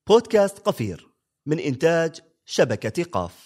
بودكاست قفير من إنتاج شبكة قاف.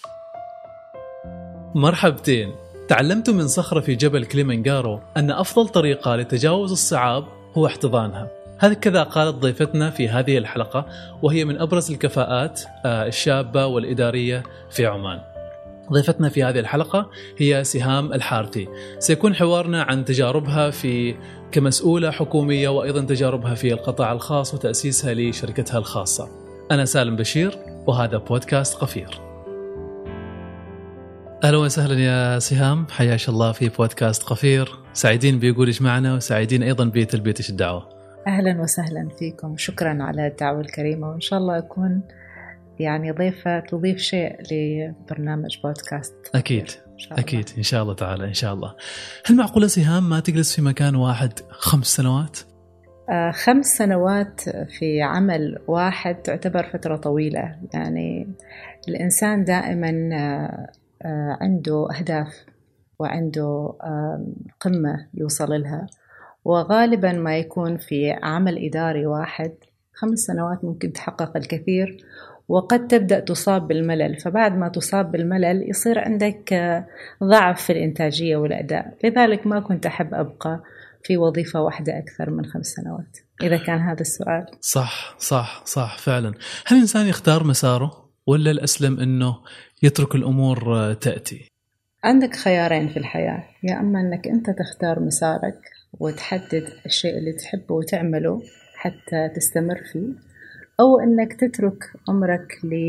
مرحبتين. تعلمت من صخرة في جبل كليمنجارو أن أفضل طريقة لتجاوز الصعاب هو احتضانها. هكذا قالت ضيفتنا في هذه الحلقة، وهي من أبرز الكفاءات الشابة والإدارية في عمان. ضيفتنا في هذه الحلقة هي سهام الحارثي. سيكون حوارنا عن تجاربها كمسؤولة حكومية، وأيضا تجاربها في القطاع الخاص وتأسيسها لشركتها الخاصة. أنا سالم بشير وهذا بودكاست قفير. أهلا وسهلا يا سهام، حياك الله في بودكاست قفير. سعيدين بوجودك معنا وسعيدين أيضا بتلبيتك الدعوة. أهلا وسهلا فيكم، شكرا على الدعوة الكريمة، وإن شاء الله أكون يعني ضيفة تضيف شيء لبرنامج بودكاست. أكيد أكيد إن شاء الله تعالى إن شاء الله. هل معقولة سهام ما تجلس في مكان واحد 5 سنوات؟ 5 سنوات في عمل واحد تعتبر فترة طويلة. يعني الإنسان دائما عنده أهداف وعنده قمة يوصل لها، وغالبا ما يكون في عمل إداري واحد 5 سنوات ممكن تحقق الكثير، وقد تبدأ تصاب بالملل. فبعد ما تصاب بالملل يصير عندك ضعف في الإنتاجية والأداء. لذلك ما كنت أحب أبقى في وظيفة واحدة أكثر من 5 سنوات، إذا كان هذا السؤال. صح فعلا. هل الإنسان يختار مساره ولا الأسلم أنه يترك الأمور تأتي؟ عندك خيارين في الحياة، يا أما أنك أنت تختار مسارك وتحدد الشيء اللي تحبه وتعمله حتى تستمر فيه، أو أنك تترك أمرك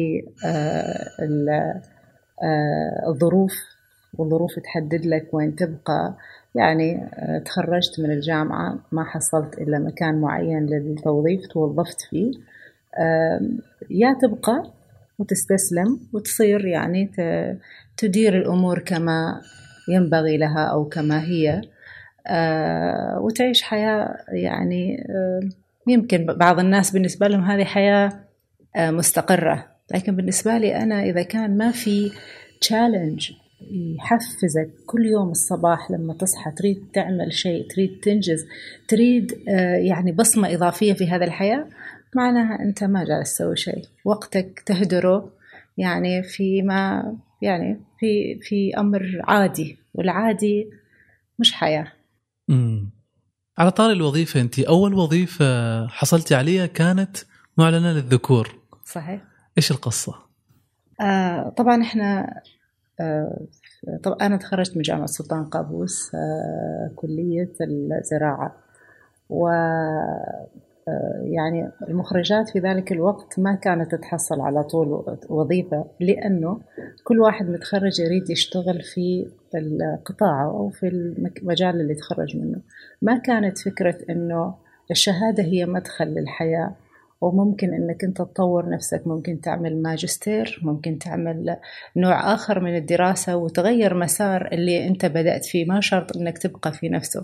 للظروف، والظروف تحدد لك وين تبقى. يعني تخرجت من الجامعة ما حصلت إلا مكان معين للتوظيف توظفت فيه، يا تبقى وتستسلم وتصير يعني تدير الأمور كما ينبغي لها أو كما هي، وتعيش حياة يعني يمكن بعض الناس بالنسبة لهم هذه حياة مستقرة، لكن بالنسبة لي أنا إذا كان ما في تشالنج يحفزك كل يوم الصباح لما تصحى تريد تعمل شيء، تريد تنجز، تريد يعني بصمة إضافية في هذا الحياة، معناها أنت ما جالس تسوي شيء، وقتك تهدره يعني في أمر عادي، والعادي مش حياة. على طار الوظيفة، أنت أول وظيفة حصلتي عليها كانت معلنة للذكور، صحيح؟ إيش القصة؟ طبعا إحنا طبعا أنا تخرجت من جامعة السلطان قابوس، كلية الزراعة، و يعني المخرجات في ذلك الوقت ما كانت تتحصل على طول وظيفة، لأنه كل واحد متخرج يريد يشتغل في القطاع أو في المجال اللي تخرج منه. ما كانت فكرة أنه الشهادة هي مدخل للحياة، وممكن أنك أنت تطور نفسك، ممكن تعمل ماجستير، ممكن تعمل نوع آخر من الدراسة وتغير مسار اللي أنت بدأت فيه، ما شرط أنك تبقى في نفسه.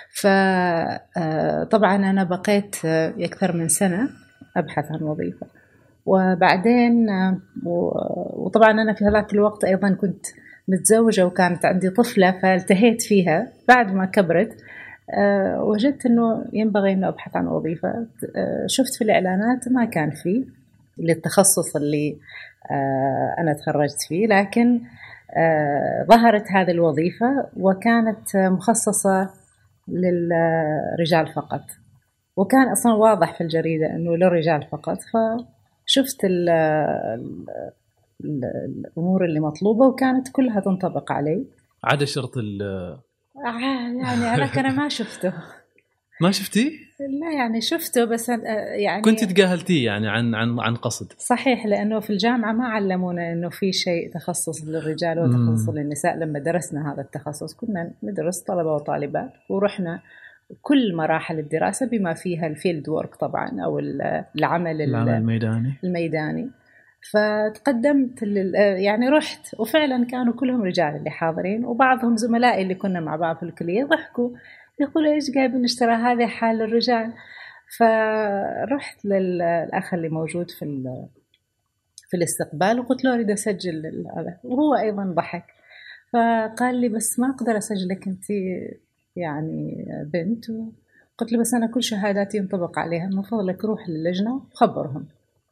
فطبعا أنا بقيت أكثر من سنة أبحث عن وظيفة، وبعدين وطبعا أنا في هذاك الوقت أيضا كنت متزوجة وكانت عندي طفلة، فالتهيت فيها. بعد ما كبرت وجدت أنه ينبغي أنه أبحث عن وظيفة. شفت في الإعلانات ما كان فيه للتخصص اللي أنا تخرجت فيه، لكن ظهرت هذه الوظيفة وكانت مخصصة للرجال فقط، وكان أصلا واضح في الجريدة أنه للرجال فقط. فشفت الأمور اللي مطلوبة وكانت كلها تنطبق علي. عدا شرط يعني أنا ما شفته. ما شفتي؟ لا يعني شفته بس يعني كنت تجاهلتيه يعني عن قصد. صحيح، لأنه في الجامعة ما علمونا إنه في شيء تخصص للرجال وتخصص للنساء. لما درسنا هذا التخصص كنا ندرس طلبة وطالبات، ورحنا كل مراحل الدراسة بما فيها الفيلد وورك طبعا، أو العمل الميداني. فتقدمت يعني رحت، وفعلا كانوا كلهم رجال اللي حاضرين، وبعضهم زملائي اللي كنا مع بعض في الكلية ضحكوا يقولوا إيش جايبين نشتري هذه حال الرجال. فرحت للأخ اللي موجود في الاستقبال وقلت له أريد أسجل هذا، وهو أيضا ضحك. فقال لي بس ما أقدر أسجلك أنت يعني بنت. قلت له بس أنا كل شهاداتي ينطبق عليها، من فضلك روح للجنة وخبرهم.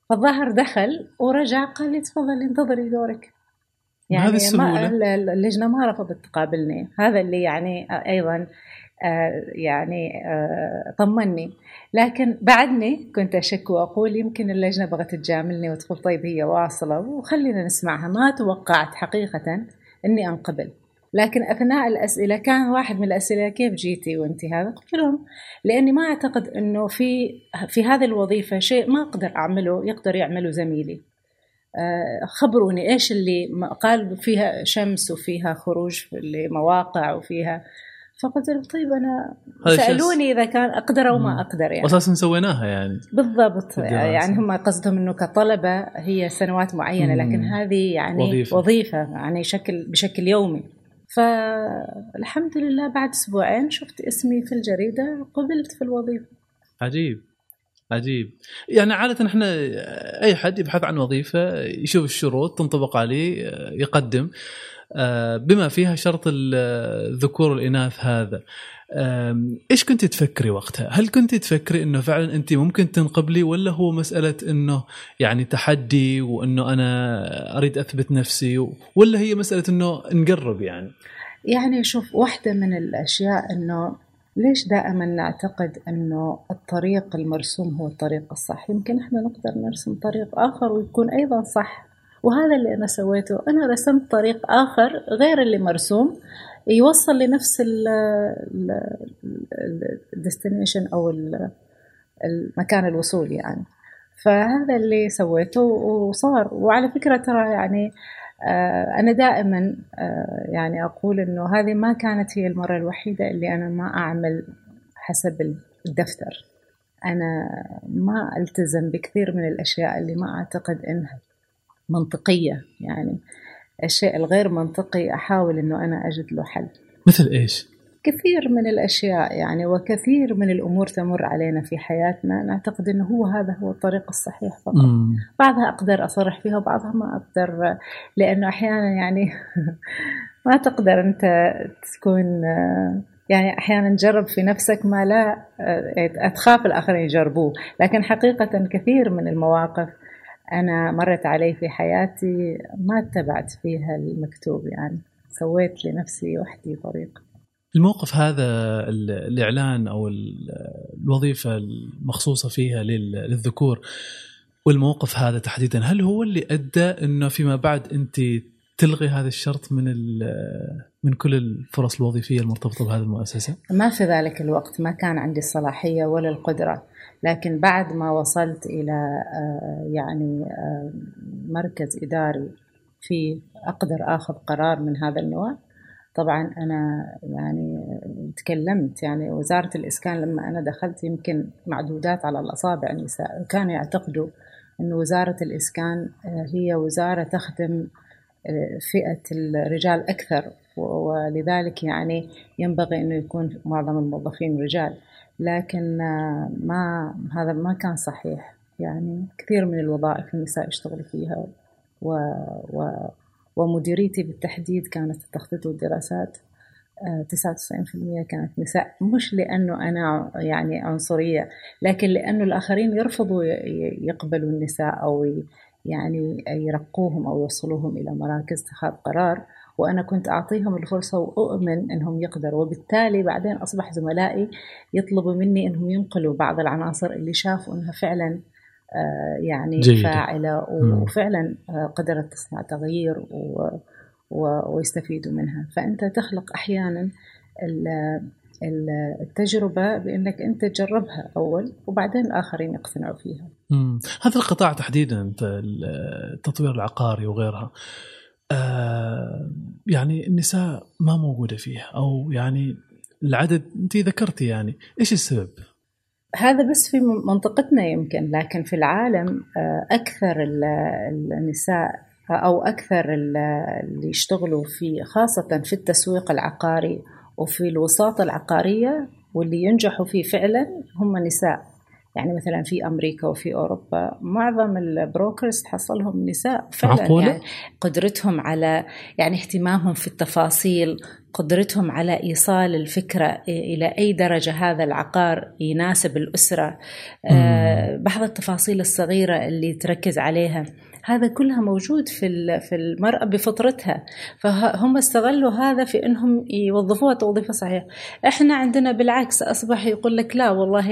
فالظاهر دخل ورجع قال لي تفضلي انتظري دورك. يعني ما اللجنة ما رفضت تقابلني. هذا اللي يعني أيضا يعني طمني. لكن بعدني كنت أشك وأقول يمكن اللجنة بغت تجاملني وتقول طيب هي واصلة وخلينا نسمعها. ما توقعت حقيقة أني أنقبل. لكن أثناء الأسئلة كان واحد من الأسئلة كيف جيتي وأنت هذا؟ قلت لهم لأني ما أعتقد أنه في هذه الوظيفة شيء ما أقدر أعمله يقدر يعمله زميلي. خبروني إيش اللي قال فيها شمس وفيها خروج لمواقع وفيها. فقلت لهم طيب أنا سألوني إذا كان أقدر أو ما أقدر يعني. أساسا سويناها يعني بالضبط. يعني هم قصدهم إنه كطلبة هي سنوات معينة لكن هذه يعني وظيفة يعني بشكل يومي. فالحمد لله بعد أسبوعين شفت اسمي في الجريدة قبلت في الوظيفة. عجيب. يعني عادة احنا أي حد يبحث عن وظيفة يشوف الشروط تنطبق عليه يقدم بما فيها شرط الذكور والإناث. هذا إيش كنت تفكري وقتها؟ هل كنت تفكري إنه فعلا أنت ممكن تنقبلي ولا هو مسألة إنه يعني تحدي وإنه أنا أريد أثبت نفسي ولا هي مسألة إنه نقرب يعني شوف واحدة من الأشياء إنه ليش دائما نعتقد أنه الطريق المرسوم هو الطريق الصح؟ يمكن إحنا نقدر نرسم طريق آخر ويكون أيضا صح. وهذا اللي أنا سويته. أنا رسمت طريق آخر غير اللي مرسوم يوصل لنفس الديستنيشن أو المكان الوصول يعني. فهذا اللي سويته وصار. وعلى فكرة ترى يعني أنا دائما يعني أقول إنه هذه ما كانت هي المرة الوحيدة اللي أنا ما أعمل حسب الدفتر. أنا ما ألتزم بكثير من الأشياء اللي ما أعتقد إنها منطقية. يعني الشيء الغير منطقي أحاول إنه أنا أجد له حل. مثل إيش؟ كثير من الأشياء يعني وكثير من الأمور تمر علينا في حياتنا نعتقد إنه هذا هو الطريق الصحيح فقط. بعضها أقدر أصرح فيها وبعضها ما أقدر لأنه أحيانا يعني ما تقدر أنت تكون يعني أحيانا نجرب في نفسك ما لا أتخاف الآخرين يجربوه. لكن حقيقة كثير من المواقف أنا مرت علي في حياتي ما اتبعت فيها المكتوب. يعني سويت لنفسي وحدي طريق. الموقف هذا الإعلان أو الوظيفة المخصوصة فيها للذكور والموقف هذا تحديدا هل هو اللي أدى أنه فيما بعد أنت تلغي هذا الشرط من كل الفرص الوظيفية المرتبطة بهذه المؤسسة؟ ما في ذلك الوقت ما كان عندي الصلاحية ولا القدرة. لكن بعد ما وصلت إلى يعني مركز إداري في أقدر أخذ قرار من هذا النوع. طبعا أنا يعني تكلمت يعني وزارة الإسكان لما أنا دخلت يمكن معدودات على الأصابع النساء. كانوا يعتقدوا أن وزارة الإسكان هي وزارة تخدم فئة الرجال أكثر ولذلك يعني ينبغي أنه يكون معظم الموظفين رجال. لكن هذا ما كان صحيح. يعني كثير من الوظائف النساء يشتغلوا فيها ومديريتي بالتحديد كانت التخطيط والدراسات 99% كانت نساء. مش لأنه أنا يعني عنصرية لكن لأنه الآخرين يرفضوا يقبلوا النساء أو يعني يرقوهم أو يوصلوهم إلى مراكز اتخاذ قرار. وأنا كنت أعطيهم الفرصة وأؤمن أنهم يقدروا. وبالتالي بعدين أصبح زملائي يطلبوا مني أنهم ينقلوا بعض العناصر اللي شافوا أنها فعلا يعني جيدة. فاعلة وفعلا قدرت تصنع تغيير ويستفيدوا منها. فأنت تخلق أحيانا التجربة بأنك أنت تجربها أول وبعدين الآخرين يقتنعوا فيها. هذا القطاع تحديدا التطوير العقاري وغيرها يعني النساء ما موجودة فيه أو يعني العدد أنت ذكرتي يعني إيش السبب؟ هذا بس في منطقتنا يمكن لكن في العالم أكثر النساء أو أكثر اللي يشتغلوا في خاصة في التسويق العقاري وفي الوساطة العقارية واللي ينجحوا فيه فعلا هم نساء. يعني مثلا في أمريكا وفي أوروبا معظم البروكرز تحصلهم نساء فعلا. يعني قدرتهم على يعني اهتمامهم في التفاصيل قدرتهم على إيصال الفكرة إلى أي درجة هذا العقار يناسب الأسرة، بعض التفاصيل الصغيرة اللي تركز عليها، هذا كلها موجود في المرأة بفطرتها. فهم استغلوا هذا في أنهم يوظفوها توظيفة صحيح. إحنا عندنا بالعكس أصبح يقول لك لا والله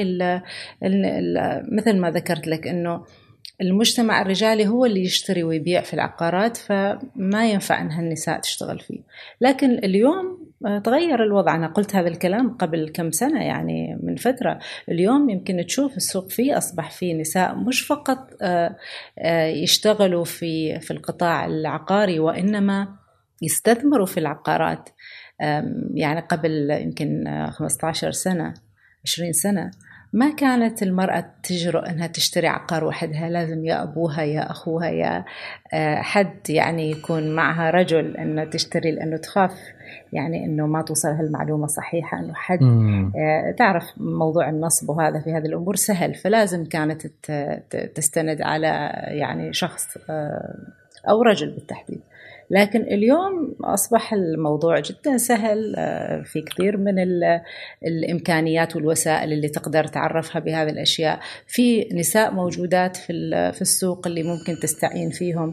مثل ما ذكرت لك أنه المجتمع الرجالي هو اللي يشتري ويبيع في العقارات، فما ينفع أنها النساء تشتغل فيه. لكن اليوم تغير الوضع. أنا قلت هذا الكلام قبل كم سنة، يعني من فترة. اليوم يمكن تشوف السوق فيه أصبح فيه نساء مش فقط يشتغلوا في القطاع العقاري، وإنما يستثمروا في العقارات. يعني قبل يمكن 15 سنة 20 سنة ما كانت المرأة تجرؤ أنها تشتري عقار وحدها، لازم يا أبوها يا أخوها يا حد يعني يكون معها رجل أنها تشتري، لأنه تخاف يعني أنه ما توصلها المعلومة صحيحة، أنه حد تعرف موضوع النصب وهذا في هذه الأمور سهل، فلازم كانت تستند على يعني شخص أو رجل بالتحديد. لكن اليوم أصبح الموضوع جدا سهل، في كثير من الإمكانيات والوسائل اللي تقدر تعرفها بهذه الأشياء. في نساء موجودات في السوق اللي ممكن تستعين فيهم،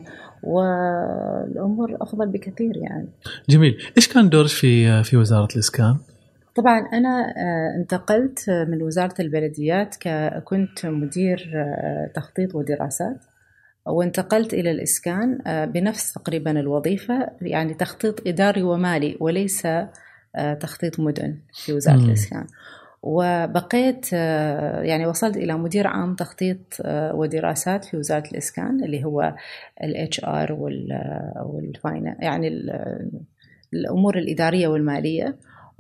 والأمور أفضل بكثير يعني. جميل. إيش كان دورك في وزارة الإسكان؟ طبعا أنا انتقلت من وزارة البلديات، كنت مدير تخطيط ودراسات، وانتقلت إلى الإسكان بنفس تقريبا الوظيفة، يعني تخطيط إداري ومالي وليس تخطيط مدن في وزارة الإسكان. وبقيت يعني وصلت إلى مدير عام تخطيط ودراسات في وزارة الإسكان، اللي هو الHR والفاينانس، يعني الأمور الإدارية والمالية.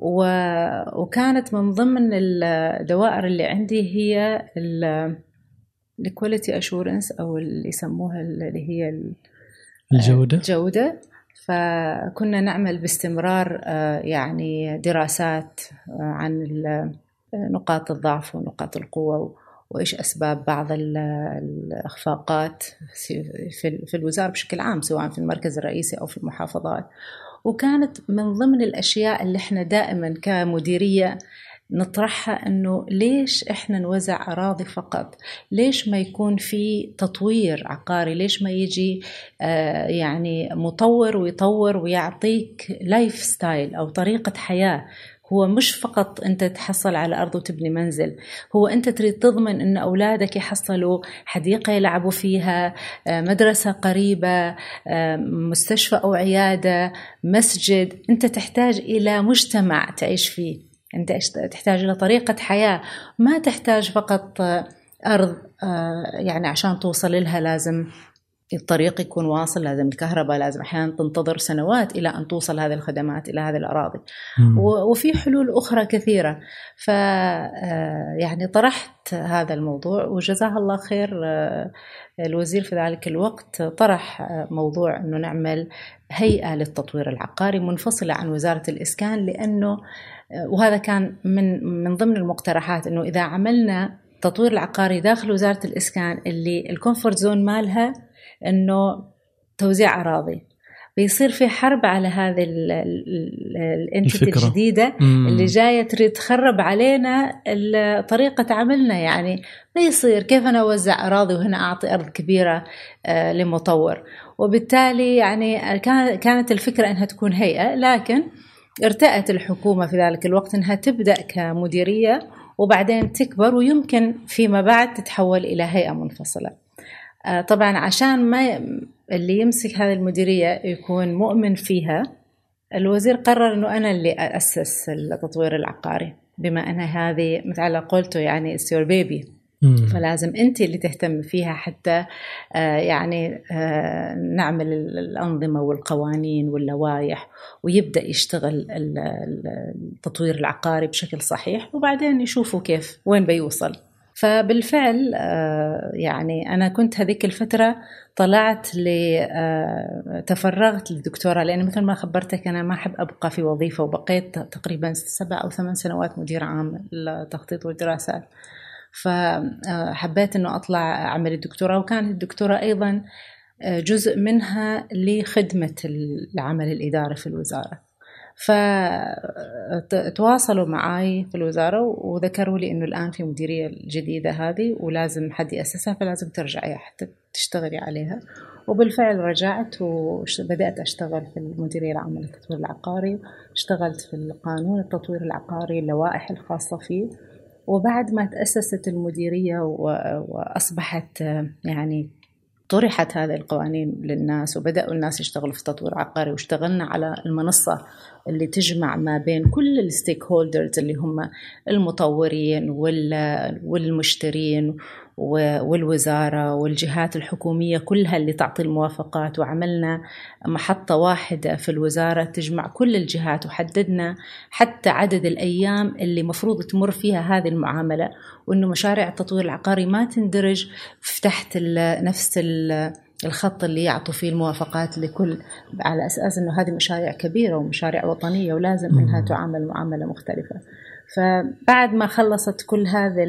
وكانت من ضمن الدوائر اللي عندي هي الكواليتي أشورنس، أو اللي يسموها اللي هي الجودة. فكنا نعمل باستمرار يعني دراسات عن نقاط الضعف ونقاط القوة، وإيش أسباب بعض الإخفاقات في الوزارة بشكل عام، سواء في المركز الرئيسي أو في المحافظات. وكانت من ضمن الأشياء اللي إحنا دائما كمديرية نطرحها، أنه ليش إحنا نوزع أراضي فقط؟ ليش ما يكون في تطوير عقاري؟ ليش ما يجي يعني مطور ويطور ويعطيك لايف ستايل أو طريقة حياة؟ هو مش فقط أنت تحصل على أرض وتبني منزل، هو أنت تريد تضمن أن أولادك يحصلوا حديقة يلعبوا فيها، مدرسة قريبة، مستشفى أو عيادة، مسجد. أنت تحتاج إلى مجتمع تعيش فيه، أنت تحتاج إلى طريقة حياة، ما تحتاج فقط أرض يعني عشان توصل لها لازم الطريق يكون واصل، لازم الكهرباء، لازم أحيانا تنتظر سنوات إلى أن توصل هذه الخدمات إلى هذه الأراضي. وفي حلول أخرى كثيرة. يعني طرحت هذا الموضوع، وجزاها الله خير الوزير في ذلك الوقت طرح موضوع أنه نعمل هيئة للتطوير العقاري منفصلة عن وزارة الإسكان، لأنه وهذا كان من ضمن المقترحات، أنه إذا عملنا تطوير العقاري داخل وزارة الإسكان اللي الكومفورت زون مالها أنه توزيع أراضي، بيصير في حرب على هذه الانتيتي الجديدة اللي جاية تريد تخرب علينا طريقة عملنا. يعني ما يصير كيف أنا أوزع أراضي وهنا أعطي أرض كبيرة لمطور. وبالتالي يعني كانت الفكرة أنها تكون هيئة، لكن ارتأت الحكومة في ذلك الوقت أنها تبدأ كمديرية وبعدين تكبر، ويمكن فيما بعد تتحول إلى هيئة منفصلة. طبعا عشان ما اللي يمسك هذه المديرية يكون مؤمن فيها، الوزير قرر أنه أنا اللي أسس التطوير العقاري، بما أن هذه مثل قلته يعني it's your baby، فلازم أنت اللي تهتم فيها حتى يعني نعمل الأنظمة والقوانين واللوائح، ويبدأ يشتغل التطوير العقاري بشكل صحيح، وبعدين يشوفوا كيف وين بيوصل. فبالفعل يعني أنا كنت هذيك الفترة طلعت تفرغت للدكتوراه، لأن مثل ما خبرتك أنا ما أحب أبقى في وظيفة، وبقيت تقريبا 7 أو 8 سنوات مدير عام للتخطيط والدراسات. فحبيت أنه أطلع أعمل الدكتوراه، وكانت الدكتوراه أيضا جزء منها لخدمة العمل الإداري في الوزارة. فتواصلوا معي في الوزارة وذكروا لي إنه الآن في مديرية الجديدة هذه ولازم حد يأسسها، فلازم ترجعي حتى تشتغلي عليها. وبالفعل رجعت وبدأت أشتغل في المديرية العامة للتطوير العقاري، اشتغلت في القانون التطوير العقاري، اللوائح الخاصة فيه. وبعد ما تأسست المديرية وأصبحت يعني طرحت هذه القوانين للناس وبدأوا الناس يشتغلوا في التطوير العقاري، واشتغلنا على المنصة اللي تجمع ما بين كل الستيك هولدرز اللي هم المطورين والمشترين والوزارة والجهات الحكومية كلها اللي تعطي الموافقات. وعملنا محطة واحدة في الوزارة تجمع كل الجهات، وحددنا حتى عدد الأيام اللي مفروض تمر فيها هذه المعاملة، وإنه مشاريع التطوير العقاري ما تندرج تحت نفس الخط اللي يعطوا فيه الموافقات لكل، على أساس إنه هذه مشاريع كبيرة ومشاريع وطنية ولازم إنها تعامل معاملة مختلفة. فبعد ما خلصت كل هذه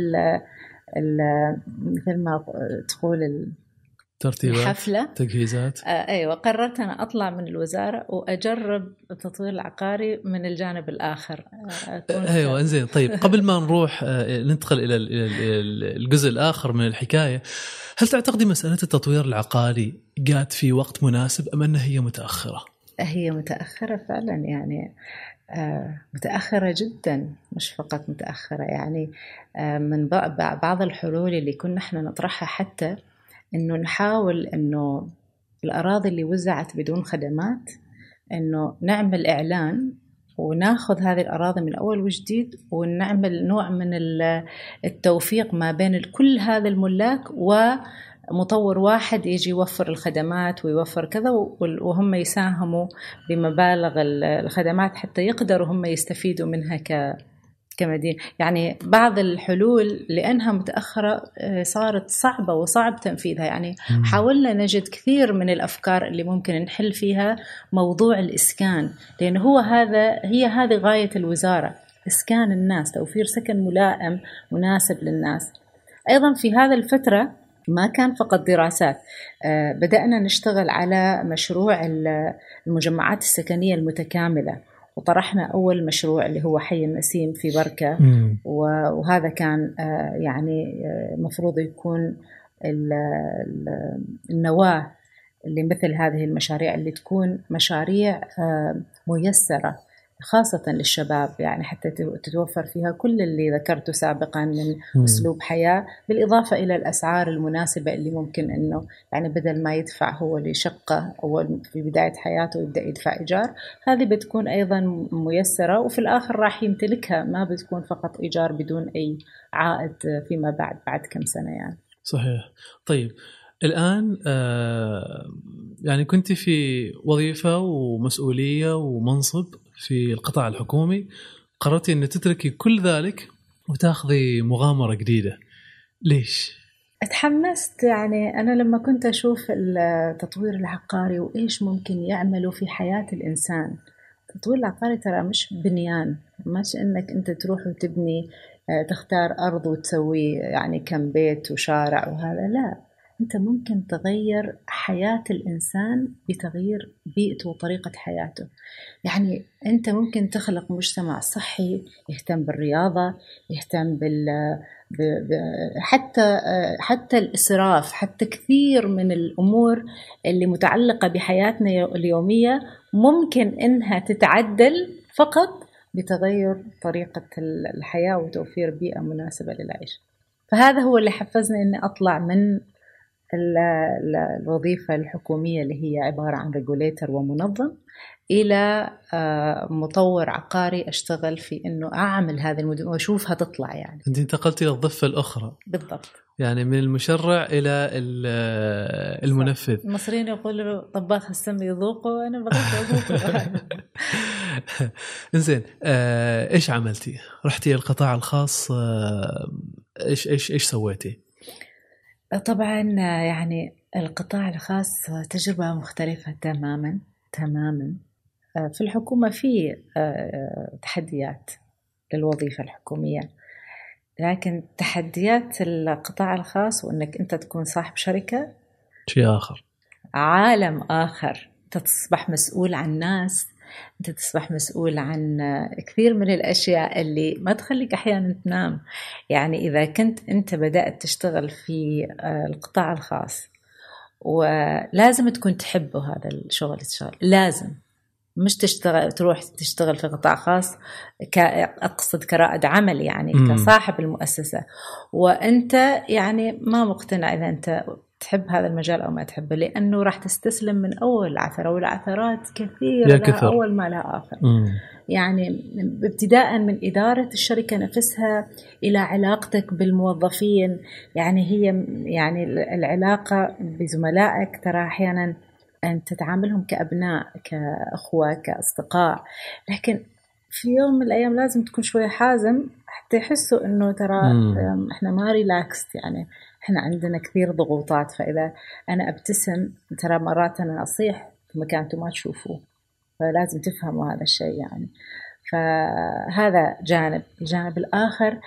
مثل ما تقول ترتيبات الحفلة تجهيزات، أيوة، قررت أنا أطلع من الوزارة وأجرب التطوير العقاري من الجانب الآخر. أيوة إنزين. طيب قبل ما نروح ننتقل إلى الجزء الآخر من الحكاية، هل تعتقدي مسألة التطوير العقاري جات في وقت مناسب أم أنها هي متأخرة؟ هي متأخرة فعلا، يعني متأخرة جدا، مش فقط متأخرة. يعني من بعض الحلول اللي كنا احنا نطرحها حتى إنه نحاول إنه الأراضي اللي وزعت بدون خدمات إنه نعمل إعلان وناخذ هذه الأراضي من أول وجديد، ونعمل نوع من التوفيق ما بين كل هذا الملاك ومطور واحد يجي يوفر الخدمات ويوفر كذا، وهم يساهموا بمبالغ الخدمات حتى يقدروا هم يستفيدوا منها كمدينة. يعني بعض الحلول لأنها متأخرة صارت صعبة وصعب تنفيذها. يعني حاولنا نجد كثير من الأفكار اللي ممكن نحل فيها موضوع الإسكان، لأنه هي هذه غاية الوزارة، إسكان الناس، توفير سكن ملائم مناسب للناس. أيضا في هذا الفترة ما كان فقط دراسات، بدأنا نشتغل على مشروع المجمعات السكنية المتكاملة، وطرحنا أول مشروع اللي هو حي النسيم في بركة. وهذا كان يعني مفروض يكون النواة لمثل هذه المشاريع اللي تكون مشاريع ميسرة خاصة للشباب، يعني حتى تتوفر فيها كل اللي ذكرته سابقا من أسلوب حياة، بالإضافة إلى الأسعار المناسبة اللي ممكن أنه يعني بدل ما يدفع هو لشقة أول في بداية حياته يبدأ يدفع إيجار، هذه بتكون أيضا ميسرة، وفي الآخر راح يمتلكها، ما بتكون فقط إيجار بدون أي عائد فيما بعد كم سنة يعني. صحيح. طيب الآن يعني كنت في وظيفة ومسؤولية ومنصب في القطاع الحكومي، قررتي أن تتركي كل ذلك وتأخذي مغامرة جديدة، ليش؟ اتحمست. يعني أنا لما كنت أشوف التطوير العقاري وإيش ممكن يعملوا في حياة الإنسان. التطوير العقاري ترى مش بنيان، مش إنك أنت تروح وتبني تختار أرض وتسوي يعني كم بيت وشارع وهذا، لا، أنت ممكن تغير حياة الإنسان بتغيير بيئته وطريقة حياته. يعني أنت ممكن تخلق مجتمع صحي يهتم بالرياضة، يهتم حتى الإسراف، حتى كثير من الأمور اللي متعلقة بحياتنا اليومية ممكن إنها تتعدل فقط بتغير طريقة الحياة وتوفير بيئة مناسبة للعيش. فهذا هو اللي حفزني إني أطلع من الوظيفة الحكومية اللي هي عبارة عن ريجوليتر ومنظم إلى مطور عقاري أشتغل في إنه أعمل هذه المدن وأشوفها تطلع. يعني أنت انتقلتي للضفة الأخرى بالضبط، يعني من المشرع إلى المنفذ. المصريين يقولوا طباخ السم يذوقه، وأنا بغيت أذوقه. إنزين، إيش عملتي؟ رحتي القطاع الخاص، إيش سويتي؟ طبعا يعني القطاع الخاص تجربة مختلفة تماما. في الحكومة في تحديات للوظيفة الحكومية، لكن تحديات القطاع الخاص وأنك أنت تكون صاحب شركة شيء آخر، عالم آخر. تصبح مسؤول عن ناس أنت تصبح مسؤول عن كثير من الأشياء اللي ما تخليك أحيانا تنام. يعني إذا كنت أنت بدأت تشتغل في القطاع الخاص ولازم تكون تحبه هذا الشغل، لازم مش تروح تشتغل في قطاع خاص أقصد كرائد عمل يعني كصاحب المؤسسة، وأنت يعني ما مقتنع إذا أنت تحب هذا المجال أو ما تحبه، لأنه راح تستسلم من أول عثرة، والعثرات كثيرة لها أول ما لها آخر. يعني ابتداء من إدارة الشركة نفسها إلى علاقتك بالموظفين، يعني هي يعني العلاقة بزملائك ترى أحيانا أنت تتعاملهم كأبناء كأخوة كأصدقاء، لكن في يوم من الأيام لازم تكون شوية حازم حتى يحسوا إنه ترى إحنا ما ريلاكست، يعني إحنا عندنا كثير ضغوطات. فإذا أنا أبتسم ترى مرات أنا أصيح في مكان أنتم ما تشوفوه، فلازم تفهموا هذا الشيء يعني. فهذا جانب. الجانب الآخر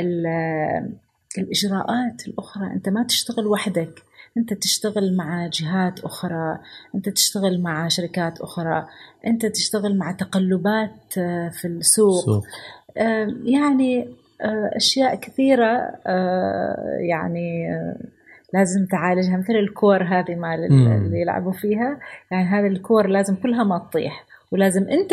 الإجراءات الأخرى، أنت ما تشتغل وحدك، أنت تشتغل مع جهات أخرى، أنت تشتغل مع شركات أخرى، أنت تشتغل مع تقلبات في السوق. يعني أشياء كثيرة يعني لازم تعالجها، مثل الكور هذه مال اللي يلعبوا فيها، يعني هذا الكور لازم كلها ما تطيح، ولازم أنت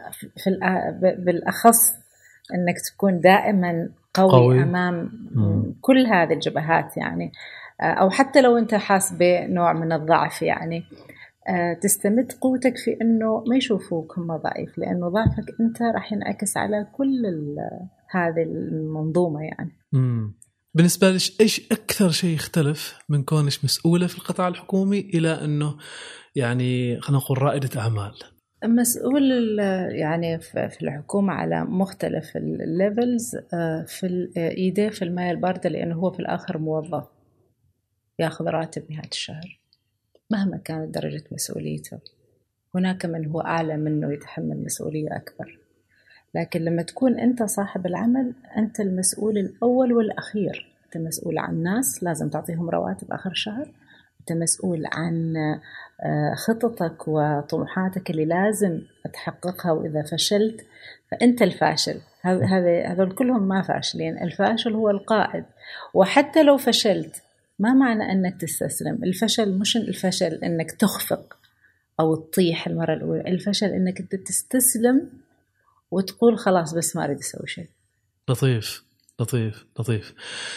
بالأخص أنك تكون دائما قوي أمام كل هذه الجبهات يعني. أو حتى لو أنت حاس بنوع من الضعف يعني تستمد قوتك في أنه ما يشوفوك هم ضعيف، لأنه ضعفك أنت راح ينعكس على كل هذه المنظومة يعني. بالنسبة لك إيش أكثر شيء يختلف من كونش مسؤولة في القطاع الحكومي إلى أنه يعني خلينا نقول رائدة أعمال؟ مسؤول يعني في الحكومة على مختلف الليفلز، في إيديه في الماء الباردة، لأنه هو في الآخر موظف يأخذ راتب نهاية الشهر مهما كانت درجة مسؤوليته. هناك من هو أعلى منه يتحمل مسؤولية أكبر، لكن لما تكون أنت صاحب العمل أنت المسؤول الأول والأخير. أنت مسؤول عن الناس، لازم تعطيهم رواتب آخر الشهر. أنت مسؤول عن خططك وطموحاتك اللي لازم تحققها، وإذا فشلت فأنت الفاشل. هذول كلهم ما فاشلين، الفاشل هو القائد. وحتى لو فشلت ما معنى أنك تستسلم. الفشل مش الفشل أنك تخفق أو تطيح المرة الأولى، الفشل أنك تستسلم وتقول خلاص بس ما أريد أسوي شيء. لطيف لطيف لطيف.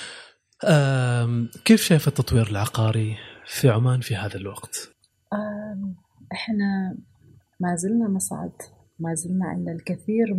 كيف شايف التطوير العقاري في عمان في هذا الوقت؟ إحنا ما زلنا نصعد، ما زلنا عندنا الكثير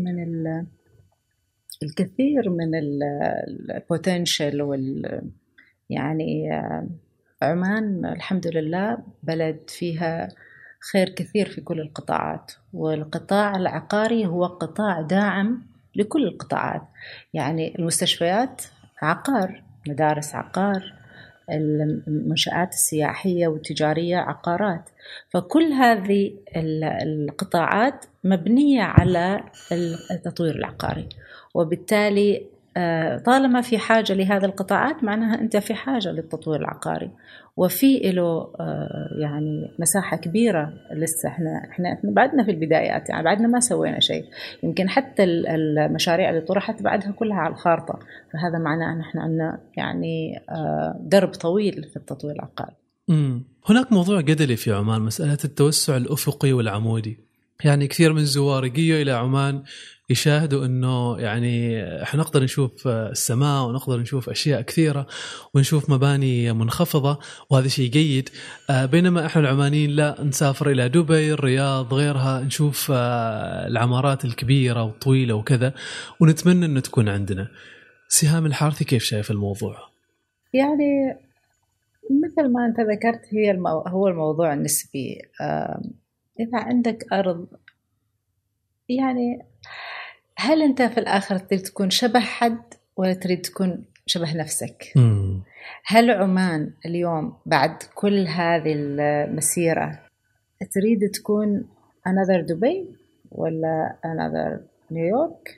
من البوتنشل يعني عمان الحمد لله بلد فيها خير كثير في كل القطاعات، والقطاع العقاري هو قطاع داعم لكل القطاعات. يعني المستشفيات عقار، مدارس عقار، المنشآت السياحية والتجارية عقارات. فكل هذه القطاعات مبنية على التطوير العقاري، وبالتالي طالما في حاجة لهذه القطاعات معناها أنت في حاجة للتطوير العقاري، وفي له يعني مساحة كبيرة. لسه احنا بعدنا في البدايات، يعني بعدنا ما سوينا شيء. يمكن حتى المشاريع اللي طرحت بعدها كلها على الخارطة، فهذا معناه أن احنا عندنا يعني درب طويل في التطوير العقاري. هناك موضوع جدلي في عمان، مسألة التوسع الأفقي والعمودي. يعني كثير من الزوار يجوا إلى عمان يشاهدوا أنه يعني إحنا نقدر نشوف السماء ونقدر نشوف أشياء كثيرة ونشوف مباني منخفضة، وهذا شيء جيد. بينما إحنا العمانيين لا، نسافر إلى دبي، الرياض، غيرها، نشوف العمارات الكبيرة والطويلة وكذا، ونتمنى أنه تكون عندنا. سهام الحارثي كيف شايف الموضوع؟ يعني مثل ما أنت ذكرت، هو الموضوع النسبي. إذا عندك أرض، يعني هل أنت في الآخر تريد تكون شبه حد ولا تريد تكون شبه نفسك؟ هل عمان اليوم بعد كل هذه المسيرة تريد تكون another دبي ولا another نيويورك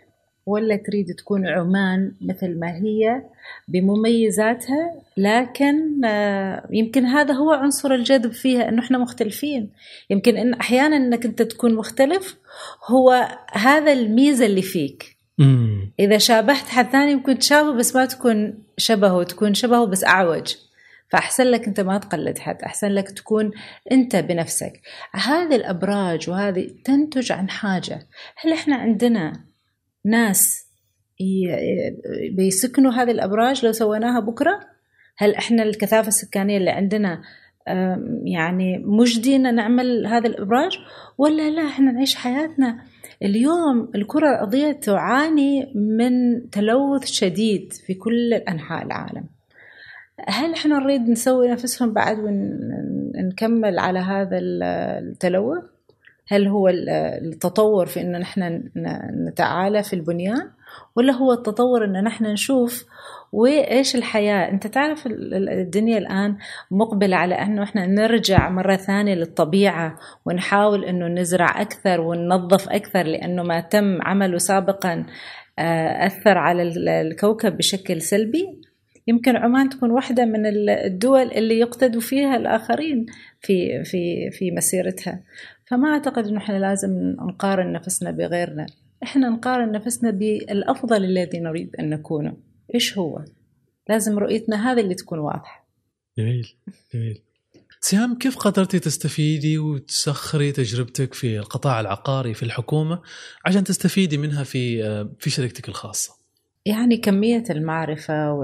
ولا تريد تكون عمان مثل ما هي بمميزاتها، لكن يمكن هذا هو عنصر الجذب فيها، إنه إحنا مختلفين. يمكن إن أحيانا إنك أنت تكون مختلف هو هذا الميزة اللي فيك. إذا شابهت حد ثاني ممكن تشابه بس ما تكون شبهه، تكون شبهه بس أعوج. فأحسن لك أنت ما تقلد حد، أحسن لك تكون أنت بنفسك. هذه الأبراج وهذه تنتج عن حاجة. هل إحنا عندنا ناس بيسكنوا هذه الأبراج لو سويناها بكرة؟ هل إحنا الكثافة السكانية اللي عندنا يعني مجدينا نعمل هذا الأبراج، ولا لا إحنا نعيش حياتنا؟ اليوم الكرة الأرضية تعاني من تلوث شديد في كل أنحاء العالم. هل إحنا نريد نسوي نفسهم بعد ونكمل على هذا التلوث؟ هل هو التطور في إن نحن نتعالى في البنيان، ولا هو التطور إن نحن نشوف وإيش الحياة؟ أنت تعرف الدنيا الآن مقبلة على أنه إحنا نرجع مرة ثانية للطبيعة ونحاول إنه نزرع أكثر وننظف أكثر، لأنه ما تم عمله سابقا أثر على الكوكب بشكل سلبي. يمكن عمان تكون واحدة من الدول اللي يقتدوا فيها الآخرين في مسيرتها. فما أعتقد إنه إحنا لازم نقارن نفسنا بغيرنا، إحنا نقارن نفسنا بالأفضل الذي نريد أن نكونه. إيش هو؟ لازم رؤيتنا هذه اللي تكون واضحة. جميل جميل. سهام، كيف قدرتي تستفيدي وتسخري تجربتك في القطاع العقاري في الحكومة عشان تستفيدي منها في شركتك الخاصة؟ يعني كمية المعرفة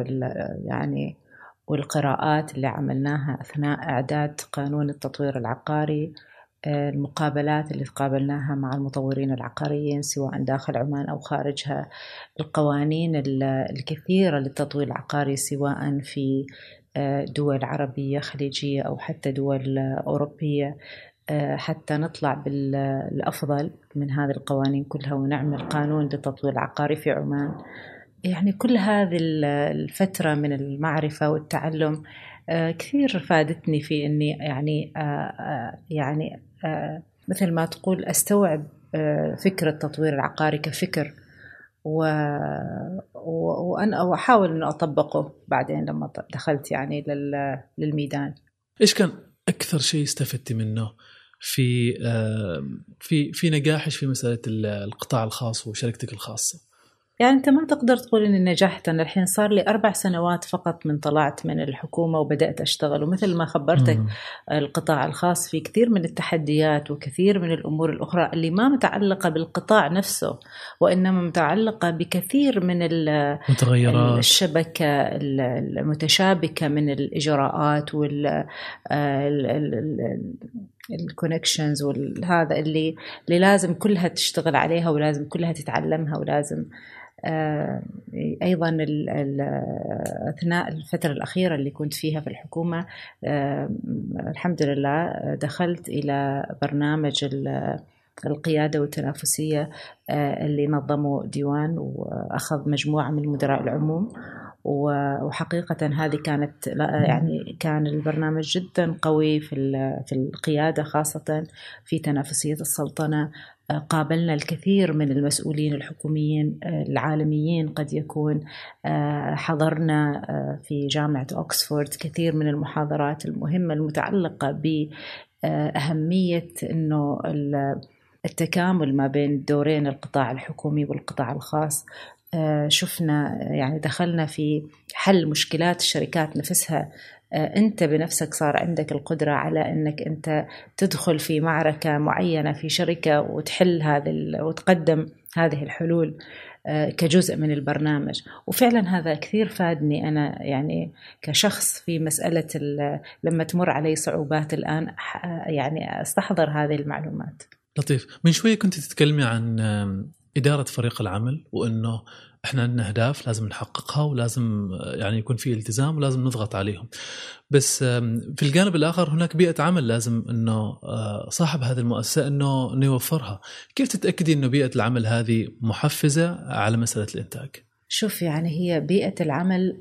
والقراءات اللي عملناها أثناء إعداد قانون التطوير العقاري، المقابلات اللي تقابلناها مع المطورين العقاريين سواء داخل عمان أو خارجها، القوانين الكثيرة للتطوير العقاري سواء في دول عربية خليجية أو حتى دول أوروبية، حتى نطلع بالأفضل من هذه القوانين كلها ونعمل قانون للتطوير العقاري في عمان. يعني كل هذه الفترة من المعرفة والتعلم كثير فادتني في إني يعني مثل ما تقول أستوعب فكرة التطوير العقاري كفكر، وأنا أحاول أن أطبقه بعدين لما دخلت يعني للميدان. إيش كان أكثر شيء استفدتي منه في نجاحش في مسألة القطاع الخاص وشركتك الخاصة؟ يعني أنت ما تقدر تقول إني نجحت. أنا الحين صار لي 4 سنوات فقط من طلعت من الحكومة وبدأت أشتغل، ومثل ما خبرتك القطاع الخاص في كثير من التحديات وكثير من الأمور الأخرى اللي ما متعلقة بالقطاع نفسه، وإنما متعلقة بكثير من المتغيرات، الشبكة المتشابكة من الإجراءات الكونكشنز وهذا اللي لازم كلها تشتغل عليها ولازم كلها تتعلمها، ولازم أيضا أثناء الفترة الأخيرة اللي كنت فيها في الحكومة الحمد لله دخلت إلى برنامج القيادة والتنافسية اللي نظموا ديوان وأخذ مجموعة من مدراء العموم، وحقيقة هذه كانت يعني كان البرنامج جدا قوي في القيادة خاصة في تنافسية السلطنة. قابلنا الكثير من المسؤولين الحكوميين العالميين، قد يكون حضرنا في جامعة أوكسفورد كثير من المحاضرات المهمة المتعلقة بأهمية إنه التكامل ما بين دورين القطاع الحكومي والقطاع الخاص. شفنا يعني دخلنا في حل مشكلات الشركات نفسها. أنت بنفسك صار عندك القدرة على أنك أنت تدخل في معركة معينة في شركة وتحل وتقدم هذه الحلول كجزء من البرنامج. وفعلا هذا كثير فادني أنا يعني كشخص في مسألة لما تمر علي صعوبات الآن يعني أستحضر هذه المعلومات. لطيف. من شوية كنت تتكلمي عن إدارة فريق العمل، وإنه إحنا عندنا أهداف لازم نحققها ولازم يعني يكون في التزام ولازم نضغط عليهم، بس في الجانب الآخر هناك بيئة عمل لازم إنه صاحب هذه المؤسسة إنه يوفرها. كيف تتأكدي إنه بيئة العمل هذه محفزة على مسألة الإنتاج؟ شوف، يعني هي بيئة العمل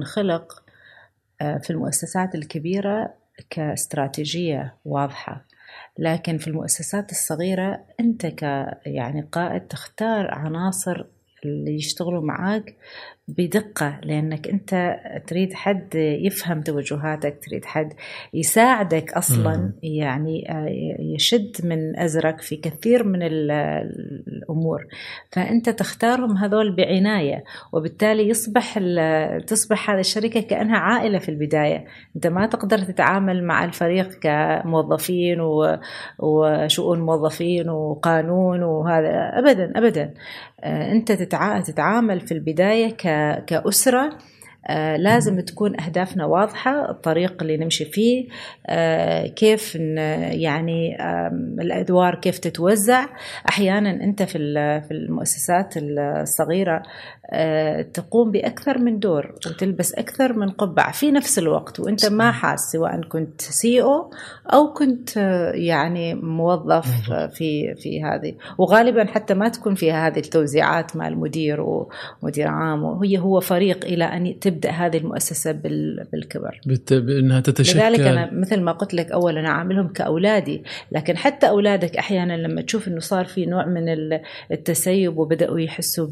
تنخلق في المؤسسات الكبيرة كاستراتيجية واضحة. لكن في المؤسسات الصغيرة أنت يعني قائد تختار عناصر اللي يشتغلوا معاك بدقة، لأنك أنت تريد حد يفهم توجهاتك، تريد حد يساعدك أصلا يعني يشد من أزرك في كثير من الأمور، فأنت تختارهم هذول بعناية، وبالتالي تصبح هذه الشركة كأنها عائلة في البداية. أنت ما تقدر تتعامل مع الفريق كموظفين وشؤون موظفين وقانون وهذا أبدا أبدا. أنت تتعامل في البداية كأسرة. لازم تكون أهدافنا واضحة، الطريق اللي نمشي فيه، كيف يعني الأدوار كيف تتوزع. أحيانا أنت في المؤسسات الصغيرة تقوم بأكثر من دور وتلبس أكثر من قبعة في نفس الوقت، وأنت ما حاس، سواء كنت CEO أو كنت يعني موظف في هذه. وغالبا حتى ما تكون فيها هذه التوزيعات مع المدير ومدير عام، هو فريق إلى أن تبدأ هذه المؤسسة بالكبر، بأنها تتشكل. لذلك أنا مثل ما قلت لك أولا أنا عاملهم كأولادي، لكن حتى أولادك أحيانا لما تشوف أنه صار في نوع من التسيب وبدأوا يحسوا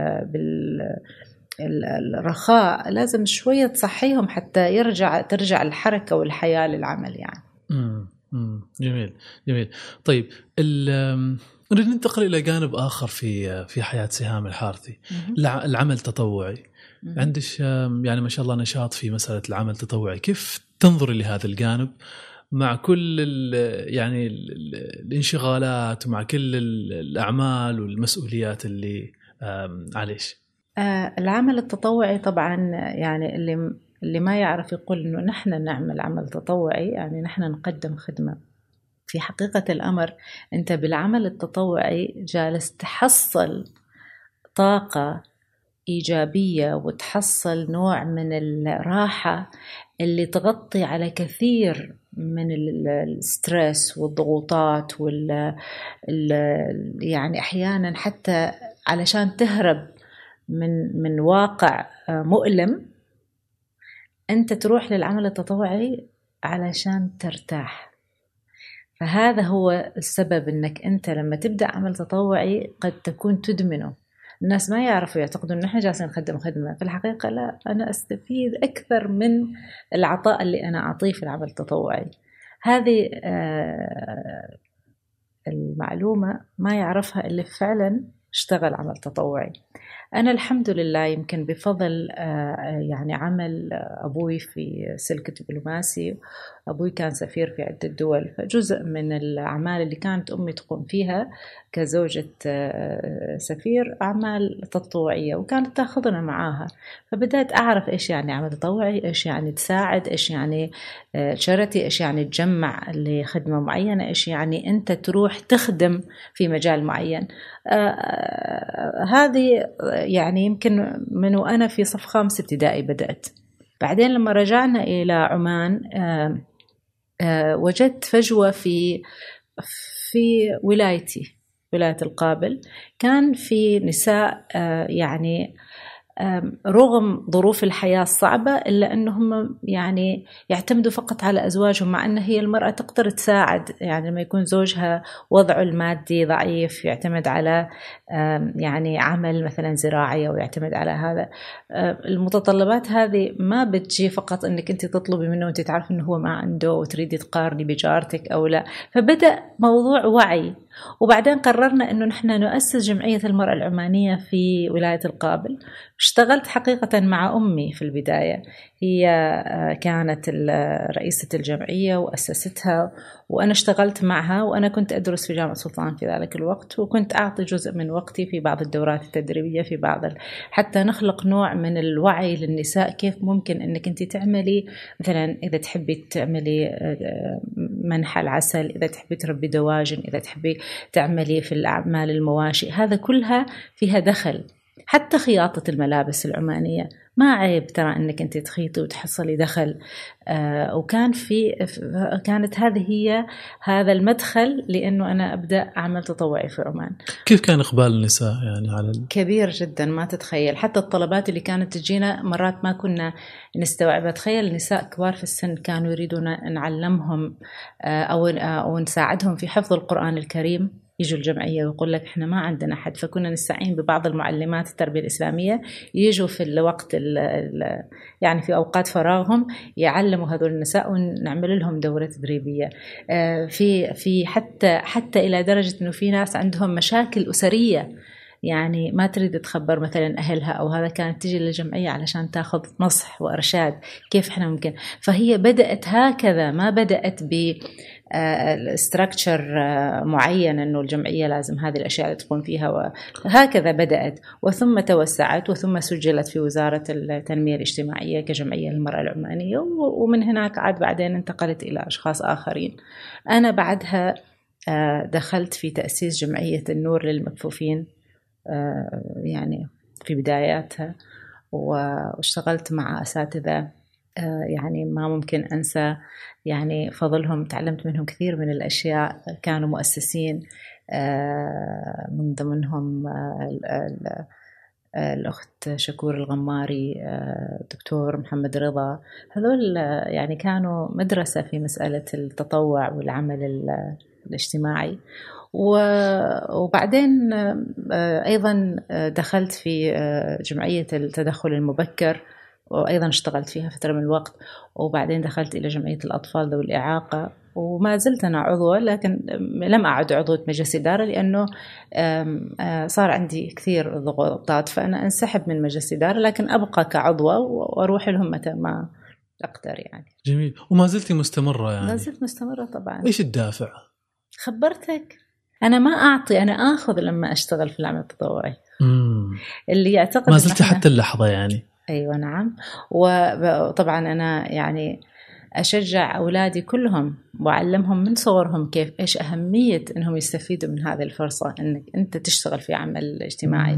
بالرخاء، لازم شوية تصحيهم حتى ترجع الحركة والحياة للعمل يعني. جميل. طيب نريد ننتقل إلى جانب آخر في حياة سهام الحارثي، العمل التطوعي. عندش يعني ما شاء الله نشاط في مسألة العمل التطوعي، كيف تنظري لهذا الجانب مع كل يعني الانشغالات ومع كل الأعمال والمسؤوليات اللي عليش؟ العمل التطوعي طبعا يعني اللي ما يعرف يقول إنه نحن نعمل عمل تطوعي يعني نحن نقدم خدمة. في حقيقة الأمر أنت بالعمل التطوعي جالس تحصل طاقة إيجابية وتحصل نوع من الراحة اللي تغطي على كثير من الستريس والضغوطات يعني أحيانا حتى علشان تهرب من واقع مؤلم أنت تروح للعمل التطوعي علشان ترتاح. فهذا هو السبب أنك أنت لما تبدأ عمل تطوعي قد تكون تدمنه. الناس ما يعرفوا، يعتقدوا أن احنا جالسين نقدم خدمة، في الحقيقة لا، أنا أستفيد أكثر من العطاء اللي أنا أعطيه في العمل التطوعي. هذه المعلومة ما يعرفها اللي فعلا اشتغل عمل تطوعي. أنا الحمد لله يمكن بفضل يعني عمل أبوي في سلك دبلوماسي، أبوي كان سفير في عدة دول، فجزء من الأعمال اللي كانت أمي تقوم فيها كزوجة سفير أعمال تطوعية، وكانت تأخذنا معاها. فبدأت أعرف إيش يعني عمل تطوعي، إيش يعني تساعد، إيش يعني شارتي، إيش يعني تجمع لخدمة معينة، إيش يعني أنت تروح تخدم في مجال معين. هذه يعني يمكن من وأنا في صف 5 ابتدائي بدأت. بعدين لما رجعنا إلى عمان وجدت فجوة في ولايتي، ولاية القابل. كان في نساء يعني رغم ظروف الحياة الصعبة إلا أنهم يعني يعتمدوا فقط على أزواجهم، مع أن هي المرأة تقدر تساعد. يعني لما يكون زوجها وضعه المادي ضعيف يعتمد على يعني عمل مثلا زراعي أو يعتمد على هذا. المتطلبات هذه ما بتجي فقط أنك أنت تطلبي منه وأنت تعرف أنه هو ما عنده وتريدي تقارني بجارتك أو لا. فبدأ موضوع وعي، وبعدين قررنا أنه نحن نؤسس جمعية المرأة العمانية في ولاية القابل. اشتغلت حقيقة مع أمي في البداية، هي كانت رئيسة الجمعية وأسستها، وأنا اشتغلت معها، وأنا كنت أدرس في جامعة سلطان في ذلك الوقت، وكنت أعطي جزء من وقتي في بعض الدورات التدريبية في حتى نخلق نوع من الوعي للنساء. كيف ممكن أنك أنت تعملي مثلا إذا تحبي تعملي منحى العسل، إذا تحبي تربي دواجن، إذا تحبي تعملي في الأعمال المواشي، هذا كلها فيها دخل. حتى خياطة الملابس العمانية ما عيب ترى أنك أنت تخيطي وتحصلي دخل. كانت هذا المدخل لأنه أنا أبدأ أعمل تطوعي في عمان. كيف كان إقبال النساء يعني على كبير جدا، ما تتخيل. حتى الطلبات اللي كانت تجينا مرات ما كنا نستوعبها. تخيل النساء كبار في السن كانوا يريدون نعلمهم أو نساعدهم في حفظ القرآن الكريم، يجوا الجمعية ويقول لك إحنا ما عندنا حد، فكنا نستعين ببعض المعلمات التربية الإسلامية يجوا في الوقت يعني في أوقات فراغهم يعلموا هذول النساء ونعمل لهم دورة تدريبية. في حتى إلى درجة إنه في ناس عندهم مشاكل أسرية، يعني ما تريد تخبر مثلا أهلها أو هذا، كانت تجي للجمعية علشان تاخذ نصح وإرشاد كيف إحنا ممكن. فهي بدأت هكذا، ما بدأت structure معين أنه الجمعية لازم هذه الأشياء اللي تقوم فيها، وهكذا بدأت وثم توسعت وثم سجلت في وزارة التنمية الاجتماعية كجمعية للمرأة العمانية، ومن هناك عاد بعدين انتقلت إلى أشخاص آخرين. أنا بعدها دخلت في تأسيس جمعية النور للمكفوفين يعني في بداياتها، واشتغلت مع أساتذة يعني ما ممكن أنسى يعني فضلهم، تعلمت منهم كثير من الأشياء. كانوا مؤسسين من ضمنهم الأخت شكور الغماري، الدكتور محمد رضا. هذول يعني كانوا مدرسة في مسألة التطوع والعمل الاجتماعي. وبعدين أيضا دخلت في جمعية التدخل المبكر، وأيضا اشتغلت فيها فترة من الوقت. وبعدين دخلت إلى جمعية الأطفال ذوي الإعاقة، وما زلت أنا عضوة، لكن لم أعد عضوة مجلس إدارة لأنه صار عندي كثير ضغوطات، فأنا أنسحب من مجلس إدارة، لكن أبقى كعضوة وأروح لهم متى ما أقدر يعني. جميل. وما زلتي مستمرة يعني؟ ما زلت مستمرة طبعا. إيش الدافع؟ خبرتك، أنا ما أعطي، أنا آخذ لما أشتغل في العمل التطوعي. اللي يعتقد ما زلت حتى اللحظة يعني. أيوة نعم. وطبعا أنا يعني أشجع أولادي كلهم وأعلمهم من صغرهم إيش أهمية أنهم يستفيدوا من هذه الفرصة، أنك أنت تشتغل في عمل اجتماعي.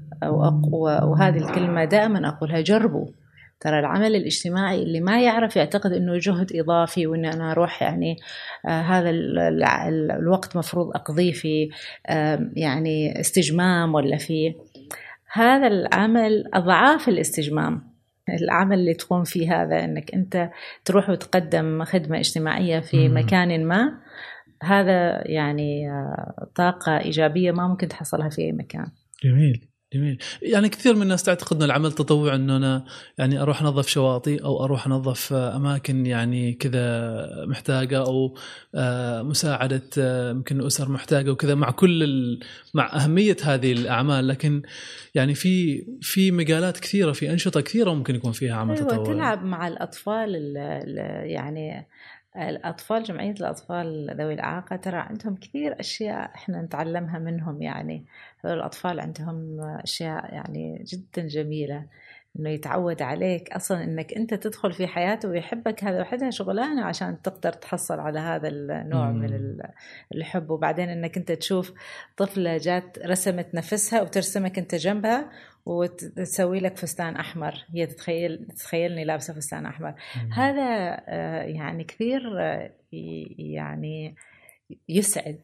وهذه الكلمة دائما أقولها، جربوا. ترى العمل الاجتماعي اللي ما يعرف يعتقد أنه جهد إضافي، وأن أنا أروح يعني هذا الوقت مفروض أقضيه في يعني استجمام ولا في هذا العمل أضعاف الاستجمام. العمل اللي تقوم فيه هذا أنك أنت تروح وتقدم خدمة اجتماعية في مكان ما، هذا يعني طاقة إيجابية ما ممكن تحصلها في أي مكان. جميل جميل. يعني كثير من الناس تعتقد أن العمل التطوعي أنه أنا يعني أروح أنظف شواطئ أو أروح أنظف أماكن يعني كذا محتاجة، أو مساعدة يمكن أسر محتاجة وكذا، مع أهمية هذه الأعمال، لكن يعني في مجالات كثيرة، في أنشطة كثيرة ممكن يكون فيها عمل تطوعي. تلعب مع الأطفال يعني الأطفال، جمعية الأطفال ذوي الإعاقة ترى عندهم كثير أشياء إحنا نتعلمها منهم. يعني هذول الأطفال عندهم أشياء يعني جدا جميلة، إنه يتعود عليك أصلا إنك أنت تدخل في حياته ويحبك. هذا وحدها شغلانة عشان تقدر تحصل على هذا النوع من الحب. وبعدين إنك أنت تشوف طفلة جات رسمت نفسها وترسمك أنت جنبها وتسوي لك فستان أحمر، هي تتخيلني لابسة فستان أحمر. هذا يعني كثير يعني يسعد.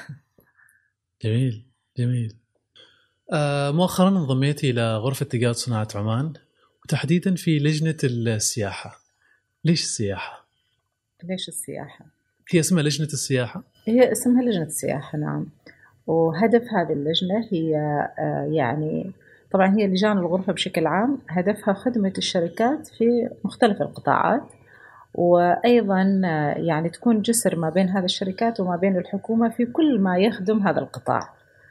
جميل جميل. مؤخرا انضميتي إلى غرفة تجارة صناعة عمان، وتحديدا في لجنة السياحة. ليش السياحة؟ ليش السياحة؟ هي اسمها لجنة السياحة؟ هي اسمها لجنة السياحة نعم. وهدف هذه اللجنة هي يعني طبعا هي لجان الغرفة بشكل عام هدفها خدمة الشركات في مختلف القطاعات، وأيضا يعني تكون جسر ما بين هذه الشركات وما بين الحكومة في كل ما يخدم هذا القطاع.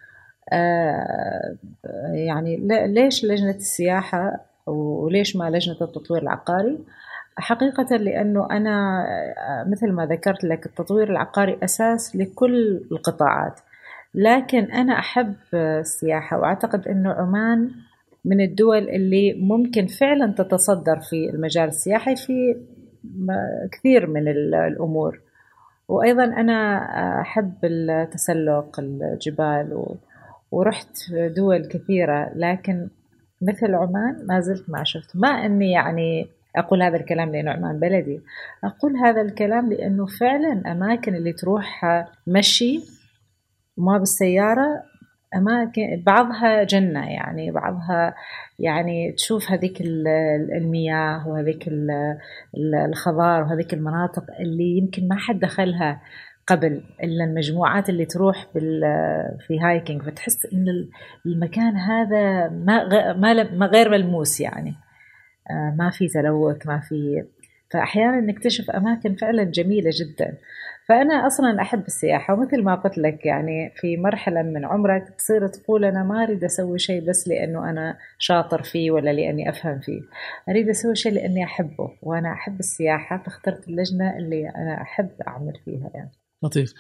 يعني ليش لجنة السياحة وليش ما لجنة التطوير العقاري؟ حقيقة لأنه أنا مثل ما ذكرت لك التطوير العقاري أساس لكل القطاعات، لكن أنا أحب السياحة، وأعتقد أنه عمان من الدول اللي ممكن فعلا تتصدر في المجال السياحي في كثير من الأمور. وأيضا أنا أحب التسلق الجبال ورحت دول كثيرة، لكن مثل عمان ما زلت ما شفت. ما أني يعني أقول هذا الكلام لأنه عمان بلدي، أقول هذا الكلام لأنه فعلا أماكن اللي تروح مشي ما بالسيارة أماكن بعضها جنة، يعني بعضها يعني تشوف هذيك المياه وهذيك الخضار وهذيك المناطق اللي يمكن ما حد دخلها قبل إلا المجموعات اللي تروح في هايكينج، فتحس إن المكان هذا ما غير ملموس، يعني ما في تلوث، ما في. فأحيانا نكتشف أماكن فعلا جميلة جدا. فأنا أصلا أحب السياحة، ومثل ما قلت لك يعني في مرحلة من عمرك تصير تقول أنا ما أريد أسوي شيء بس لأنه أنا شاطر فيه ولا لأني أفهم فيه، أريد أسوي شيء لأني أحبه، وأنا أحب السياحة فاخترت اللجنة اللي أنا أحب أعمل فيها يعني. لطيف.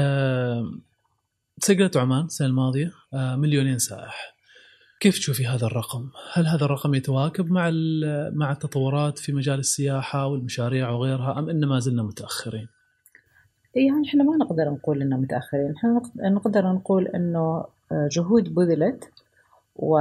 سجلت عمان السنة الماضية 2,000,000 سائح. كيف تشوفي هذا الرقم؟ هل هذا الرقم يتواكب مع التطورات في مجال السياحة والمشاريع وغيرها، أم إن ما زلنا متأخرين؟ يعني إحنا ما نقدر نقول إننا متأخرين، إحنا نقدر نقول إنه جهود بذلت، و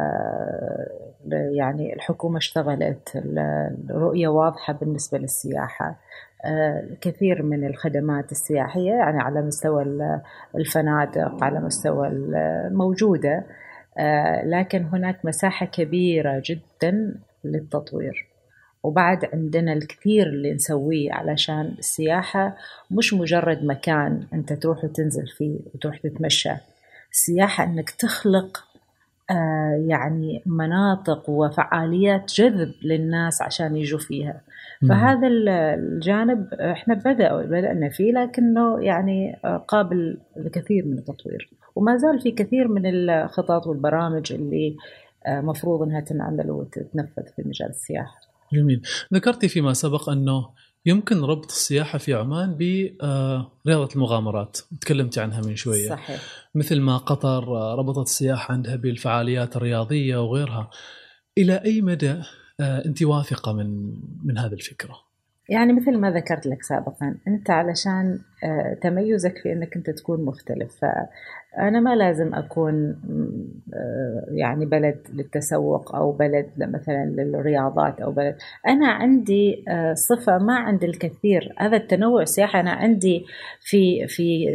يعني الحكومة اشتغلت، الرؤية واضحة بالنسبة للسياحة، كثير من الخدمات السياحية يعني على مستوى الفنادق، على مستوى موجودة، لكن هناك مساحة كبيرة جدا للتطوير، وبعد عندنا الكثير اللي نسويه علشان السياحة مش مجرد مكان أنت تروح وتنزل فيه وتروح تتمشى. السياحة أنك تخلق يعني مناطق وفعاليات جذب للناس عشان يجوا فيها. فهذا الجانب احنا بدأنا فيه، لكنه يعني قابل لكثير من التطوير، وما زال في كثير من الخطط والبرامج اللي مفروض أنها تنعمل وتتنفذ في مجال السياحة. جميل. ذكرتي فيما سبق أنه يمكن ربط السياحة في عمان برياضة المغامرات، تكلمت عنها من شوية. صحيح. مثل ما قطر ربطت السياحة عندها بالفعاليات الرياضية وغيرها. إلى أي مدى أنت واثقة من هذه الفكرة؟ يعني مثل ما ذكرت لك سابقا، أنت علشان تميزك في أنك أنت تكون مختلف، فأنا ما لازم أكون يعني بلد للتسوق أو بلد مثلا للرياضات أو بلد. أنا عندي صفة ما عند الكثير، هذا التنوع السياحي. أنا عندي في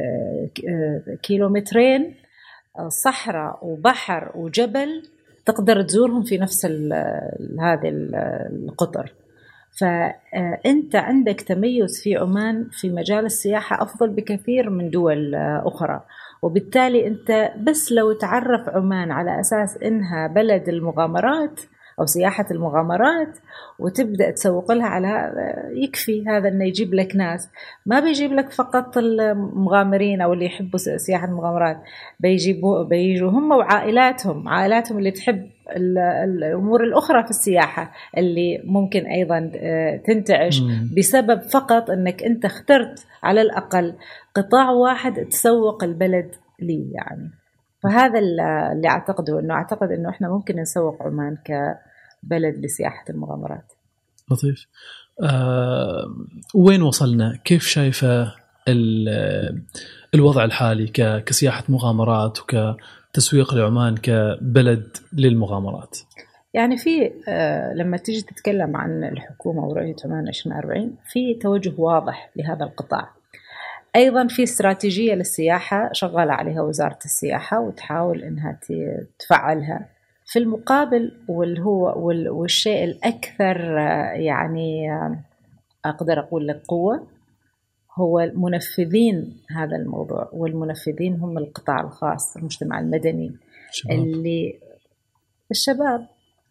كيلومترين صحراء وبحر وجبل تقدر تزورهم في نفس هذا القطر. فأنت عندك تميز في عمان في مجال السياحة أفضل بكثير من دول أخرى، وبالتالي أنت بس لو تعرف عمان على أساس إنها بلد المغامرات أو سياحة المغامرات وتبدأ تسوق لها على يكفي هذا إنه يجيب لك ناس. ما بيجيب لك فقط المغامرين أو اللي يحبوا سياحة المغامرات، بيجوا هم وعائلاتهم، عائلاتهم اللي تحب الأمور الأخرى في السياحة اللي ممكن أيضا تنتعش بسبب فقط أنك أنت اخترت على الأقل قطاع واحد تسوق البلد لي يعني. فهذا اللي أعتقد أنه إحنا ممكن نسوق عمان كبلد لسياحة المغامرات. لطيف. وين وصلنا؟ كيف شايفة الوضع الحالي كسياحة مغامرات وكتسويق لعمان كبلد للمغامرات؟ يعني في لما تيجي تتكلم عن الحكومة ورؤية عمان 2040 في توجه واضح لهذا القطاع. أيضا في استراتيجية للسياحة شغالة عليها وزارة السياحة وتحاول إنها تفعلها. في المقابل والشيء الأكثر يعني أقدر أقول لك قوة هو منفذين هذا الموضوع، والمنفذين هم القطاع الخاص، المجتمع المدني، اللي الشباب.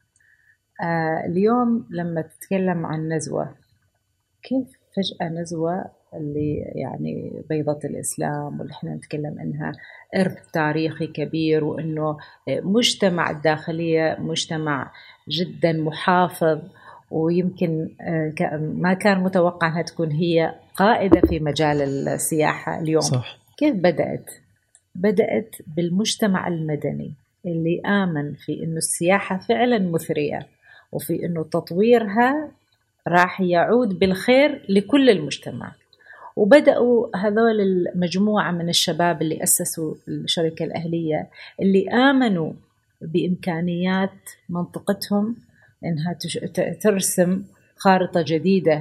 اليوم لما تتكلم عن نزوة، كيف فجأة نزوة اللي يعني بيضة الإسلام واللي احنا نتكلم عنها إرث تاريخي كبير، وإنه مجتمع الداخلية مجتمع جدا محافظ، ويمكن ما كان متوقع أنها تكون هي قائدة في مجال السياحة اليوم. صح. كيف بدأت بالمجتمع المدني اللي آمن في إنه السياحة فعلا مثرية، وفي إنه تطويرها راح يعود بالخير لكل المجتمع. وبدأوا هذول المجموعة من الشباب اللي أسسوا الشركة الأهلية اللي آمنوا بإمكانيات منطقتهم إنها ترسم خارطة جديدة،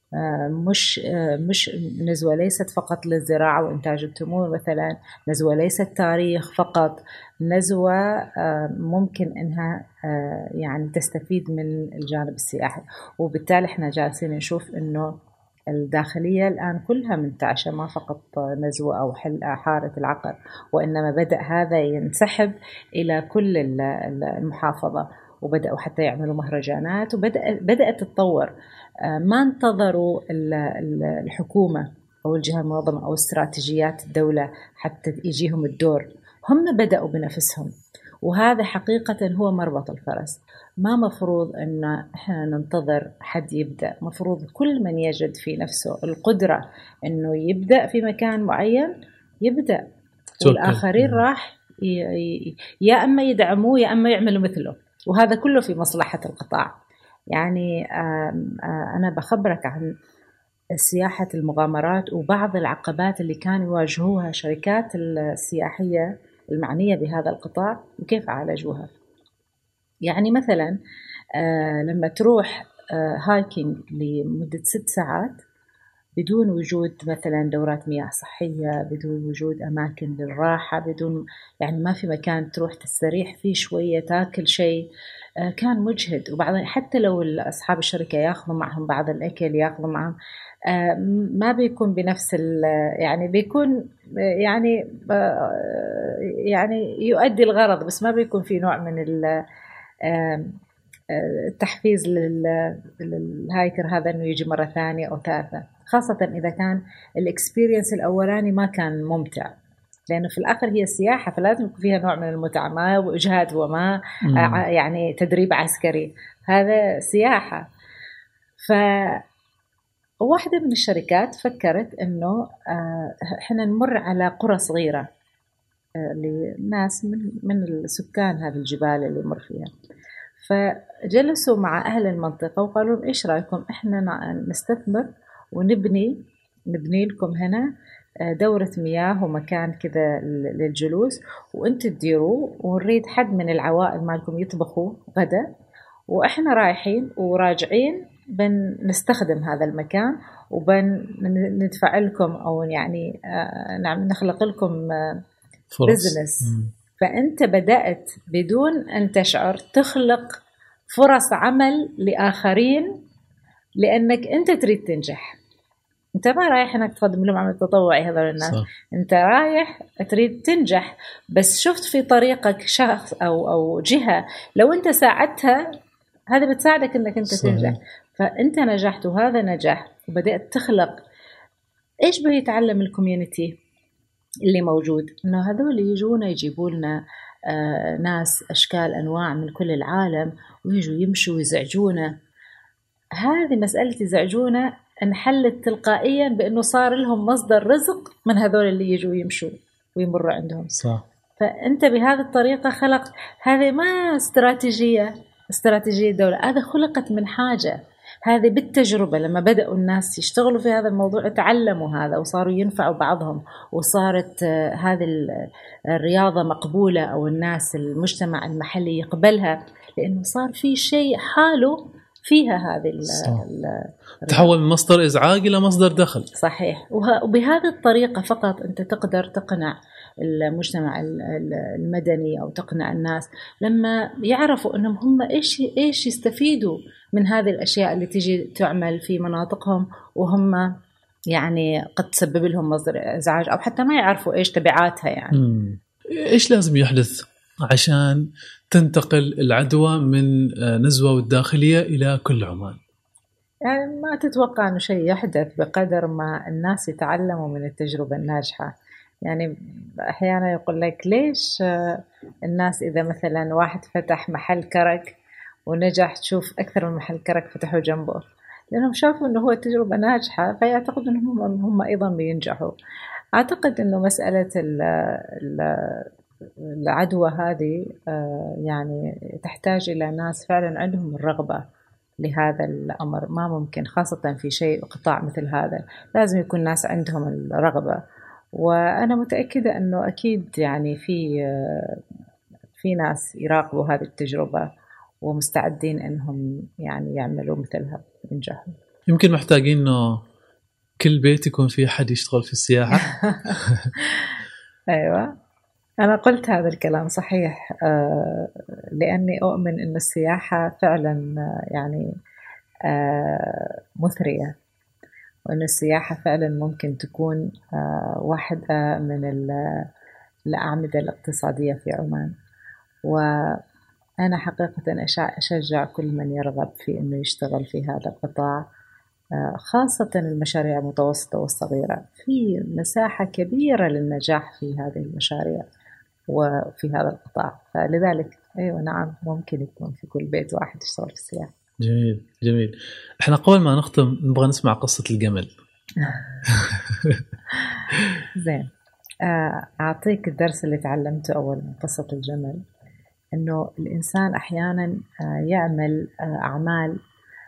مش نزوة ليست فقط للزراعة وإنتاج التمور مثلا، نزوة ليست تاريخ فقط، نزوة ممكن إنها يعني تستفيد من الجانب السياحي. وبالتالي إحنا جالسين نشوف إنه الداخلية الآن كلها منتعشة، ما فقط نزوة أو حارة العقر، وإنما بدأ هذا ينسحب إلى كل المحافظة، وبدأوا حتى يعملوا مهرجانات، وبدأت تتطور. ما انتظروا الحكومة أو الجهة المنظمة أو استراتيجيات الدولة حتى يجيهم الدور، هم بدأوا بنفسهم. وهذا حقيقة هو مربط الفرس. ما مفروض أن إحنا ننتظر حد يبدأ، مفروض كل من يجد في نفسه القدرة أنه يبدأ في مكان معين يبدأ، والآخرين راح يا أما يدعموه يا أما يعملوا مثله، وهذا كله في مصلحة القطاع. يعني أنا بخبرك عن سياحة المغامرات وبعض العقبات اللي كانوا يواجهوها شركات السياحية المعنية بهذا القطاع وكيف عالجوها. يعني مثلا لما تروح هايكينج لمدة 6 ساعات بدون وجود مثلا دورات مياه صحية، بدون وجود أماكن للراحة، بدون يعني ما في مكان تروح تستريح فيه شوية تاكل شيء، كان مجهد. وبعض حتى لو أصحاب الشركة يأخذوا معهم بعض الأكل، يأخذوا معهم ما بيكون بنفس يعني بيكون يعني يؤدي الغرض، بس ما بيكون في نوع من التحفيز للهايكر هذا إنه يجي مرة ثانية أو ثالثة، خاصة إذا كان الإكسبيرينس الأولاني ما كان ممتع، لأنه في الآخر هي سياحة فلازم يكون فيها نوع من المتعة، ما وإجهاد وما يعني تدريب عسكري، هذا سياحة. فواحدة من الشركات فكرت إنه إحنا نمر على قرى صغيرة لناس من السكان هذه الجبال اللي يمر فيها، فجلسوا مع أهل المنطقة وقالوا إيش رأيكم إحنا نستثمر ونبني لكم هنا دورة مياه ومكان كذا للجلوس، وانت تديروه، ونريد حد من العوائل مالكم يطبخوا غدا، وإحنا رايحين وراجعين بنستخدم هذا المكان وبندفع لكم أو يعني نخلق لكم بزنس. فأنت بدأت بدون أن تشعر تخلق فرص عمل لآخرين، لأنك أنت تريد تنجح. أنت ما رايح أنك تقدم لهم عمل تطوعي هذول الناس، صح. أنت رايح تريد تنجح، بس شفت في طريقك شخص أو جهة لو أنت ساعدتها هذا بتساعدك أنك أنت صحيح. تنجح. فأنت نجحت وهذا نجح، وبدأت تخلق إيش بيتعلم الكوميونيتي اللي موجود، إنه هذول يجونا يجيبوا لنا ناس أشكال أنواع من كل العالم ويجوا يمشوا ويزعجونا. هذه مسألة يزعجونا انحلت تلقائيا بأنه صار لهم مصدر رزق من هذول اللي يجوا يمشوا ويمروا عندهم، صح. فأنت بهذه الطريقة خلقت، هذه ما استراتيجية دولة، هذا خلقت من حاجة، هذه بالتجربة. لما بدأوا الناس يشتغلوا في هذا الموضوع تعلموا هذا وصاروا ينفعوا بعضهم، وصارت هذه الرياضة مقبولة أو الناس المجتمع المحلي يقبلها، لأنه صار في شيء حاله فيها هذه تحول من مصدر إزعاج إلى مصدر دخل، صحيح. وبهذه الطريقة فقط أنت تقدر تقنع المجتمع المدني أو تقنع الناس لما يعرفوا أنهم هم إيش يستفيدوا من هذه الأشياء اللي تيجي تعمل في مناطقهم، وهم يعني قد تسبب لهم مصدر إزعاج أو حتى ما يعرفوا إيش تبعاتها. يعني إيش لازم يحدث عشان تنتقل العدوى من نزوة والداخلية إلى كل عمان؟ يعني ما تتوقع أنه شيء يحدث بقدر ما الناس يتعلموا من التجربة الناجحة. يعني أحيانا يقول لك ليش الناس إذا مثلا واحد فتح محل كرك ونجح تشوف أكثر من محل كرك فتحوا جنبه، لأنهم شافوا أنه هو تجربة ناجحة فيعتقدوا أنهم هم أيضا بينجحوا. أعتقد أنه مسألة العدوى هذه يعني تحتاج إلى ناس فعلا عندهم الرغبة لهذا الأمر. ما ممكن خاصة في شيء قطاع مثل هذا لازم يكون ناس عندهم الرغبة. وأنا متأكدة أنه أكيد يعني في في ناس يراقبوا هذه التجربة ومستعدين أنهم يعني يعملوا مثلها وينجحوا. يمكن محتاجين إنه كل بيت يكون فيه حد يشتغل في السياحة. أيوة، أنا قلت هذا الكلام صحيح، لأني أؤمن أن السياحة فعلا يعني مثرية، وأن السياحة فعلا ممكن تكون واحدة من الأعمدة الاقتصادية في عمان. وأنا حقيقة أشجع كل من يرغب في أنه يشتغل في هذا القطاع، خاصة المشاريع المتوسطة والصغيرة. في مساحة كبيرة للنجاح في هذه المشاريع وفي هذا القطاع، فلذلك أيوة نعم ممكن يكون في كل بيت واحد يشتغل في السياحة. جميل جميل. احنا قبل ما نختم نبغى نسمع قصة الجمل. زين، أعطيك الدرس اللي تعلمته أول من قصة الجمل، أنه الإنسان أحيانا يعمل أعمال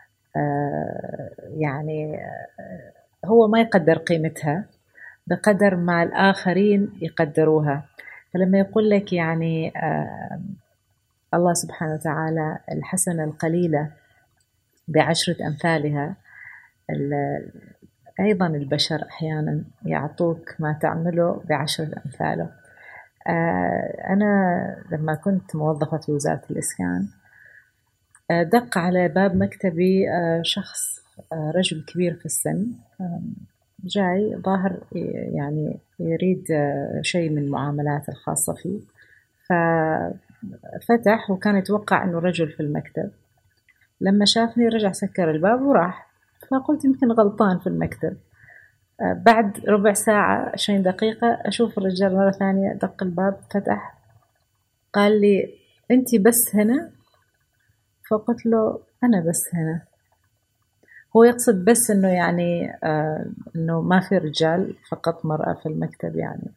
يعني هو ما يقدر قيمتها بقدر ما الآخرين يقدروها. فلما يقول لك يعني الله سبحانه وتعالى الحسنة القليلة ب10 أمثالها، أيضا البشر أحيانا يعطوك ما تعمله ب10 أمثاله. أنا لما كنت موظفة في وزارة الإسكان دق على باب مكتبي شخص رجل كبير في السن، جاي ظاهر يعني يريد شيء من المعاملات الخاصة فيه، ففتح وكان يتوقع أنه رجل في المكتب. لما شافني رجع سكر الباب وراح، فقلت يمكن غلطان في المكتب. بعد ربع ساعة 20 دقيقة أشوف الرجال مرة ثانية دق الباب، فتح قال لي أنتي بس هنا؟ فقلت له أنا بس هنا. هو يقصد بس أنه يعني أنه ما في رجال فقط مرأة في المكتب يعني.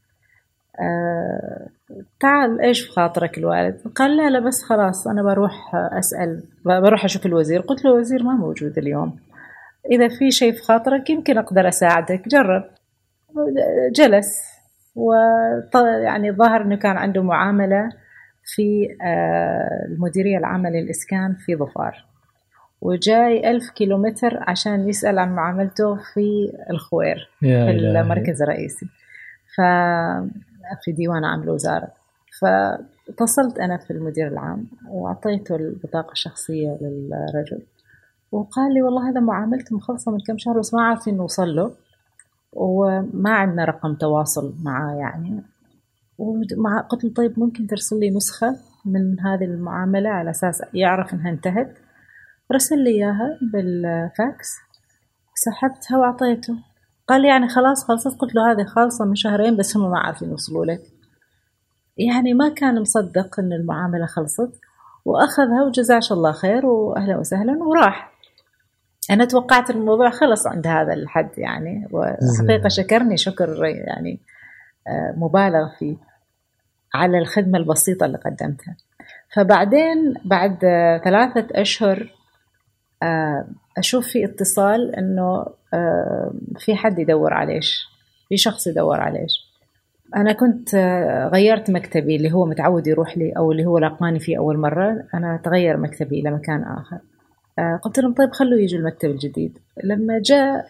تعال إيش في خاطرك الوالد؟ قال لا بس خلاص أنا بروح أسأل، بروح أشوف الوزير. قلت له الوزير ما موجود اليوم، إذا في شيء في خاطرك يمكن أقدر أساعدك، جرب. جلس يعني ظهر أنه كان عنده معاملة في المديرية العامة للإسكان في ظفار، وجاي 1000 كيلومتر عشان يسأل عن معاملته في الخوير في المركز الرئيسي في ديوان عام الوزارة. فاتصلت أنا في المدير العام وأعطيته البطاقة الشخصية للرجل، وقال لي والله هذا معاملته مخلصة من كم شهر بس ما عارفين نوصل له وما عندنا رقم تواصل معه يعني. قلت له طيب ممكن ترسل لي نسخة من هذه المعاملة على أساس يعرف إنها انتهت؟ رسل لي إياها بالفاكس، سحبتها وأعطيته. قال لي يعني خلاص خلصت؟ قلت له هذه خالصة من شهرين بس هم ما عارفين يوصلوا لك. يعني ما كان مصدق إن المعاملة خلصت، وأخذها وجزاش الله خير وأهلا وسهلا وراح. أنا توقعت الموضوع خلص عند هذا الحد يعني، وحقيقة شكرني شكر يعني مبالغ فيه على الخدمة البسيطة اللي قدمتها. فبعدين بعد 3 أشهر أشوف في اتصال إنه في حد يدور عليش، في شخص يدور عليش. أنا كنت غيرت مكتبي اللي هو متعود يروح لي أو اللي هو لقاني فيه أول مرة، أنا تغير مكتبي إلى مكان آخر. قلت لهم طيب خلوا يجوا المكتب الجديد. لما جاء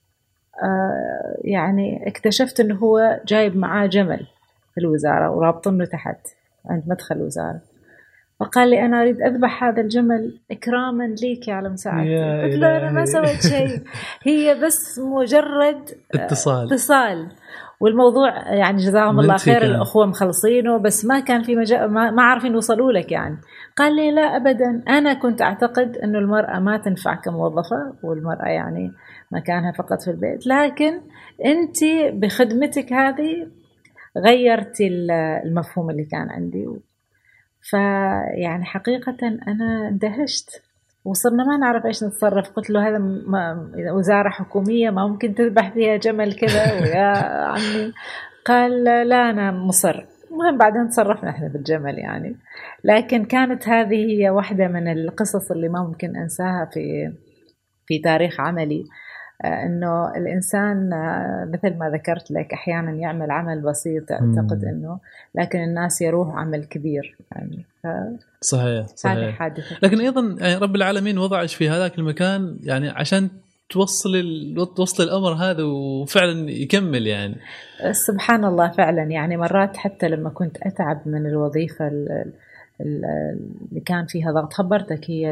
يعني اكتشفت إنه هو جايب معاه جمل في الوزارة ورابطنه تحت عند مدخل الوزارة، فقال لي أنا أريد أذبح هذا الجمل إكراما ليك على مساعدتي. قلت له أنا ما سويت شيء، هي بس مجرد اتصال والموضوع يعني جزاهم الله خير الأخوة مخلصينه، بس ما كان في ما عارفين يوصلوا لك يعني. قال لي لا أبدا، أنا كنت أعتقد أنه المرأة ما تنفع كموظفة والمرأة يعني مكانها فقط في البيت، لكن أنت بخدمتك هذه غيرتي المفهوم اللي كان عندي. فيعني حقيقة أنا اندهشت وصرنا ما نعرف إيش نتصرف. قلت له هذا وزارة حكومية ما ممكن تذبح فيها جمل كذا ويا عمي. قال لا أنا مصر. المهم بعدين تصرفنا إحنا بالجمل يعني. لكن كانت هذه هي واحدة من القصص اللي ما ممكن أنساها في تاريخ عملي. إنه الإنسان مثل ما ذكرت لك أحيانا يعمل عمل بسيط أعتقد إنه، لكن الناس يروح عمل كبير يعني. صحيح. هذا حادث. لكن أيضا يعني رب العالمين وضعش في هذاك المكان يعني عشان توصل الأمر هذا وفعلا يكمل يعني. سبحان الله فعلا. يعني مرات حتى لما كنت أتعب من الوظيفة اللي كان فيها ضغط، خبرتك هي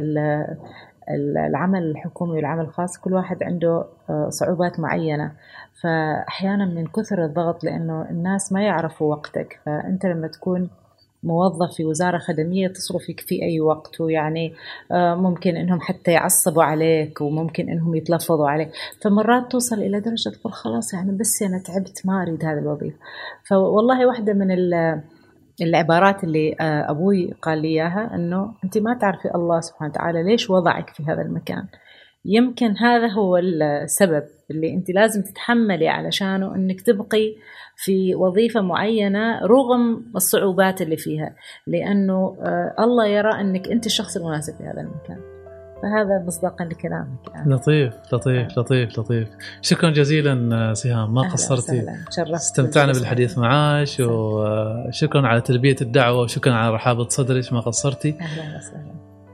العمل الحكومي والعمل الخاص كل واحد عنده صعوبات معينة، فأحيانا من كثر الضغط لأنه الناس ما يعرفوا وقتك، فأنت لما تكون موظف في وزارة خدمية تصرفك في أي وقت، ويعني ممكن إنهم حتى يعصبوا عليك وممكن إنهم يتلفظوا عليك، فمرات توصل إلى درجة تقول خلاص يعني بس أنا تعبت ما أريد هذا الوظيفة. فوالله واحدة من العبارات اللي أبوي قال لي إياها إنه أنت ما تعرفي الله سبحانه وتعالى ليش وضعك في هذا المكان، يمكن هذا هو السبب اللي أنت لازم تتحملي علشانه إنك تبقي في وظيفة معينة رغم الصعوبات اللي فيها، لأنه الله يرى أنك أنت الشخص المناسب في هذا المكان. فهذا مصداقا لكلامك يعني. لطيف. شكرا جزيلا سهام، ما قصرتي، استمتعنا بالحديث معاك، وشكرا على تلبية الدعوة، وشكرا على رحابة صدرك، ما قصرتي. أهلا وسهلا.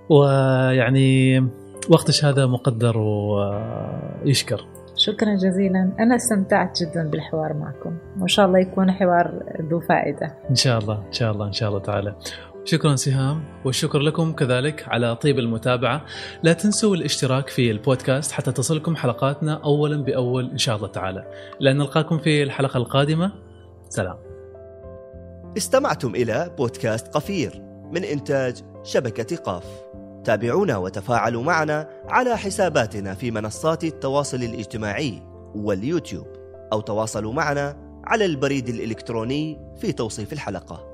ويعني وقتش هذا مقدر ويشكر. شكرا جزيلا، أنا استمتعت جدا بالحوار معكم، وإن شاء الله يكون حوار ذو فائدة. إن شاء الله تعالى. شكرا سهام، والشكر لكم كذلك على طيب المتابعة. لا تنسوا الاشتراك في البودكاست حتى تصلكم حلقاتنا أولا بأول إن شاء الله تعالى. لأن نلقاكم في الحلقة القادمة. سلام. استمعتم إلى بودكاست قفير من إنتاج شبكة قاف. تابعونا وتفاعلوا معنا على حساباتنا في منصات التواصل الاجتماعي واليوتيوب، أو تواصلوا معنا على البريد الإلكتروني في توصيف الحلقة.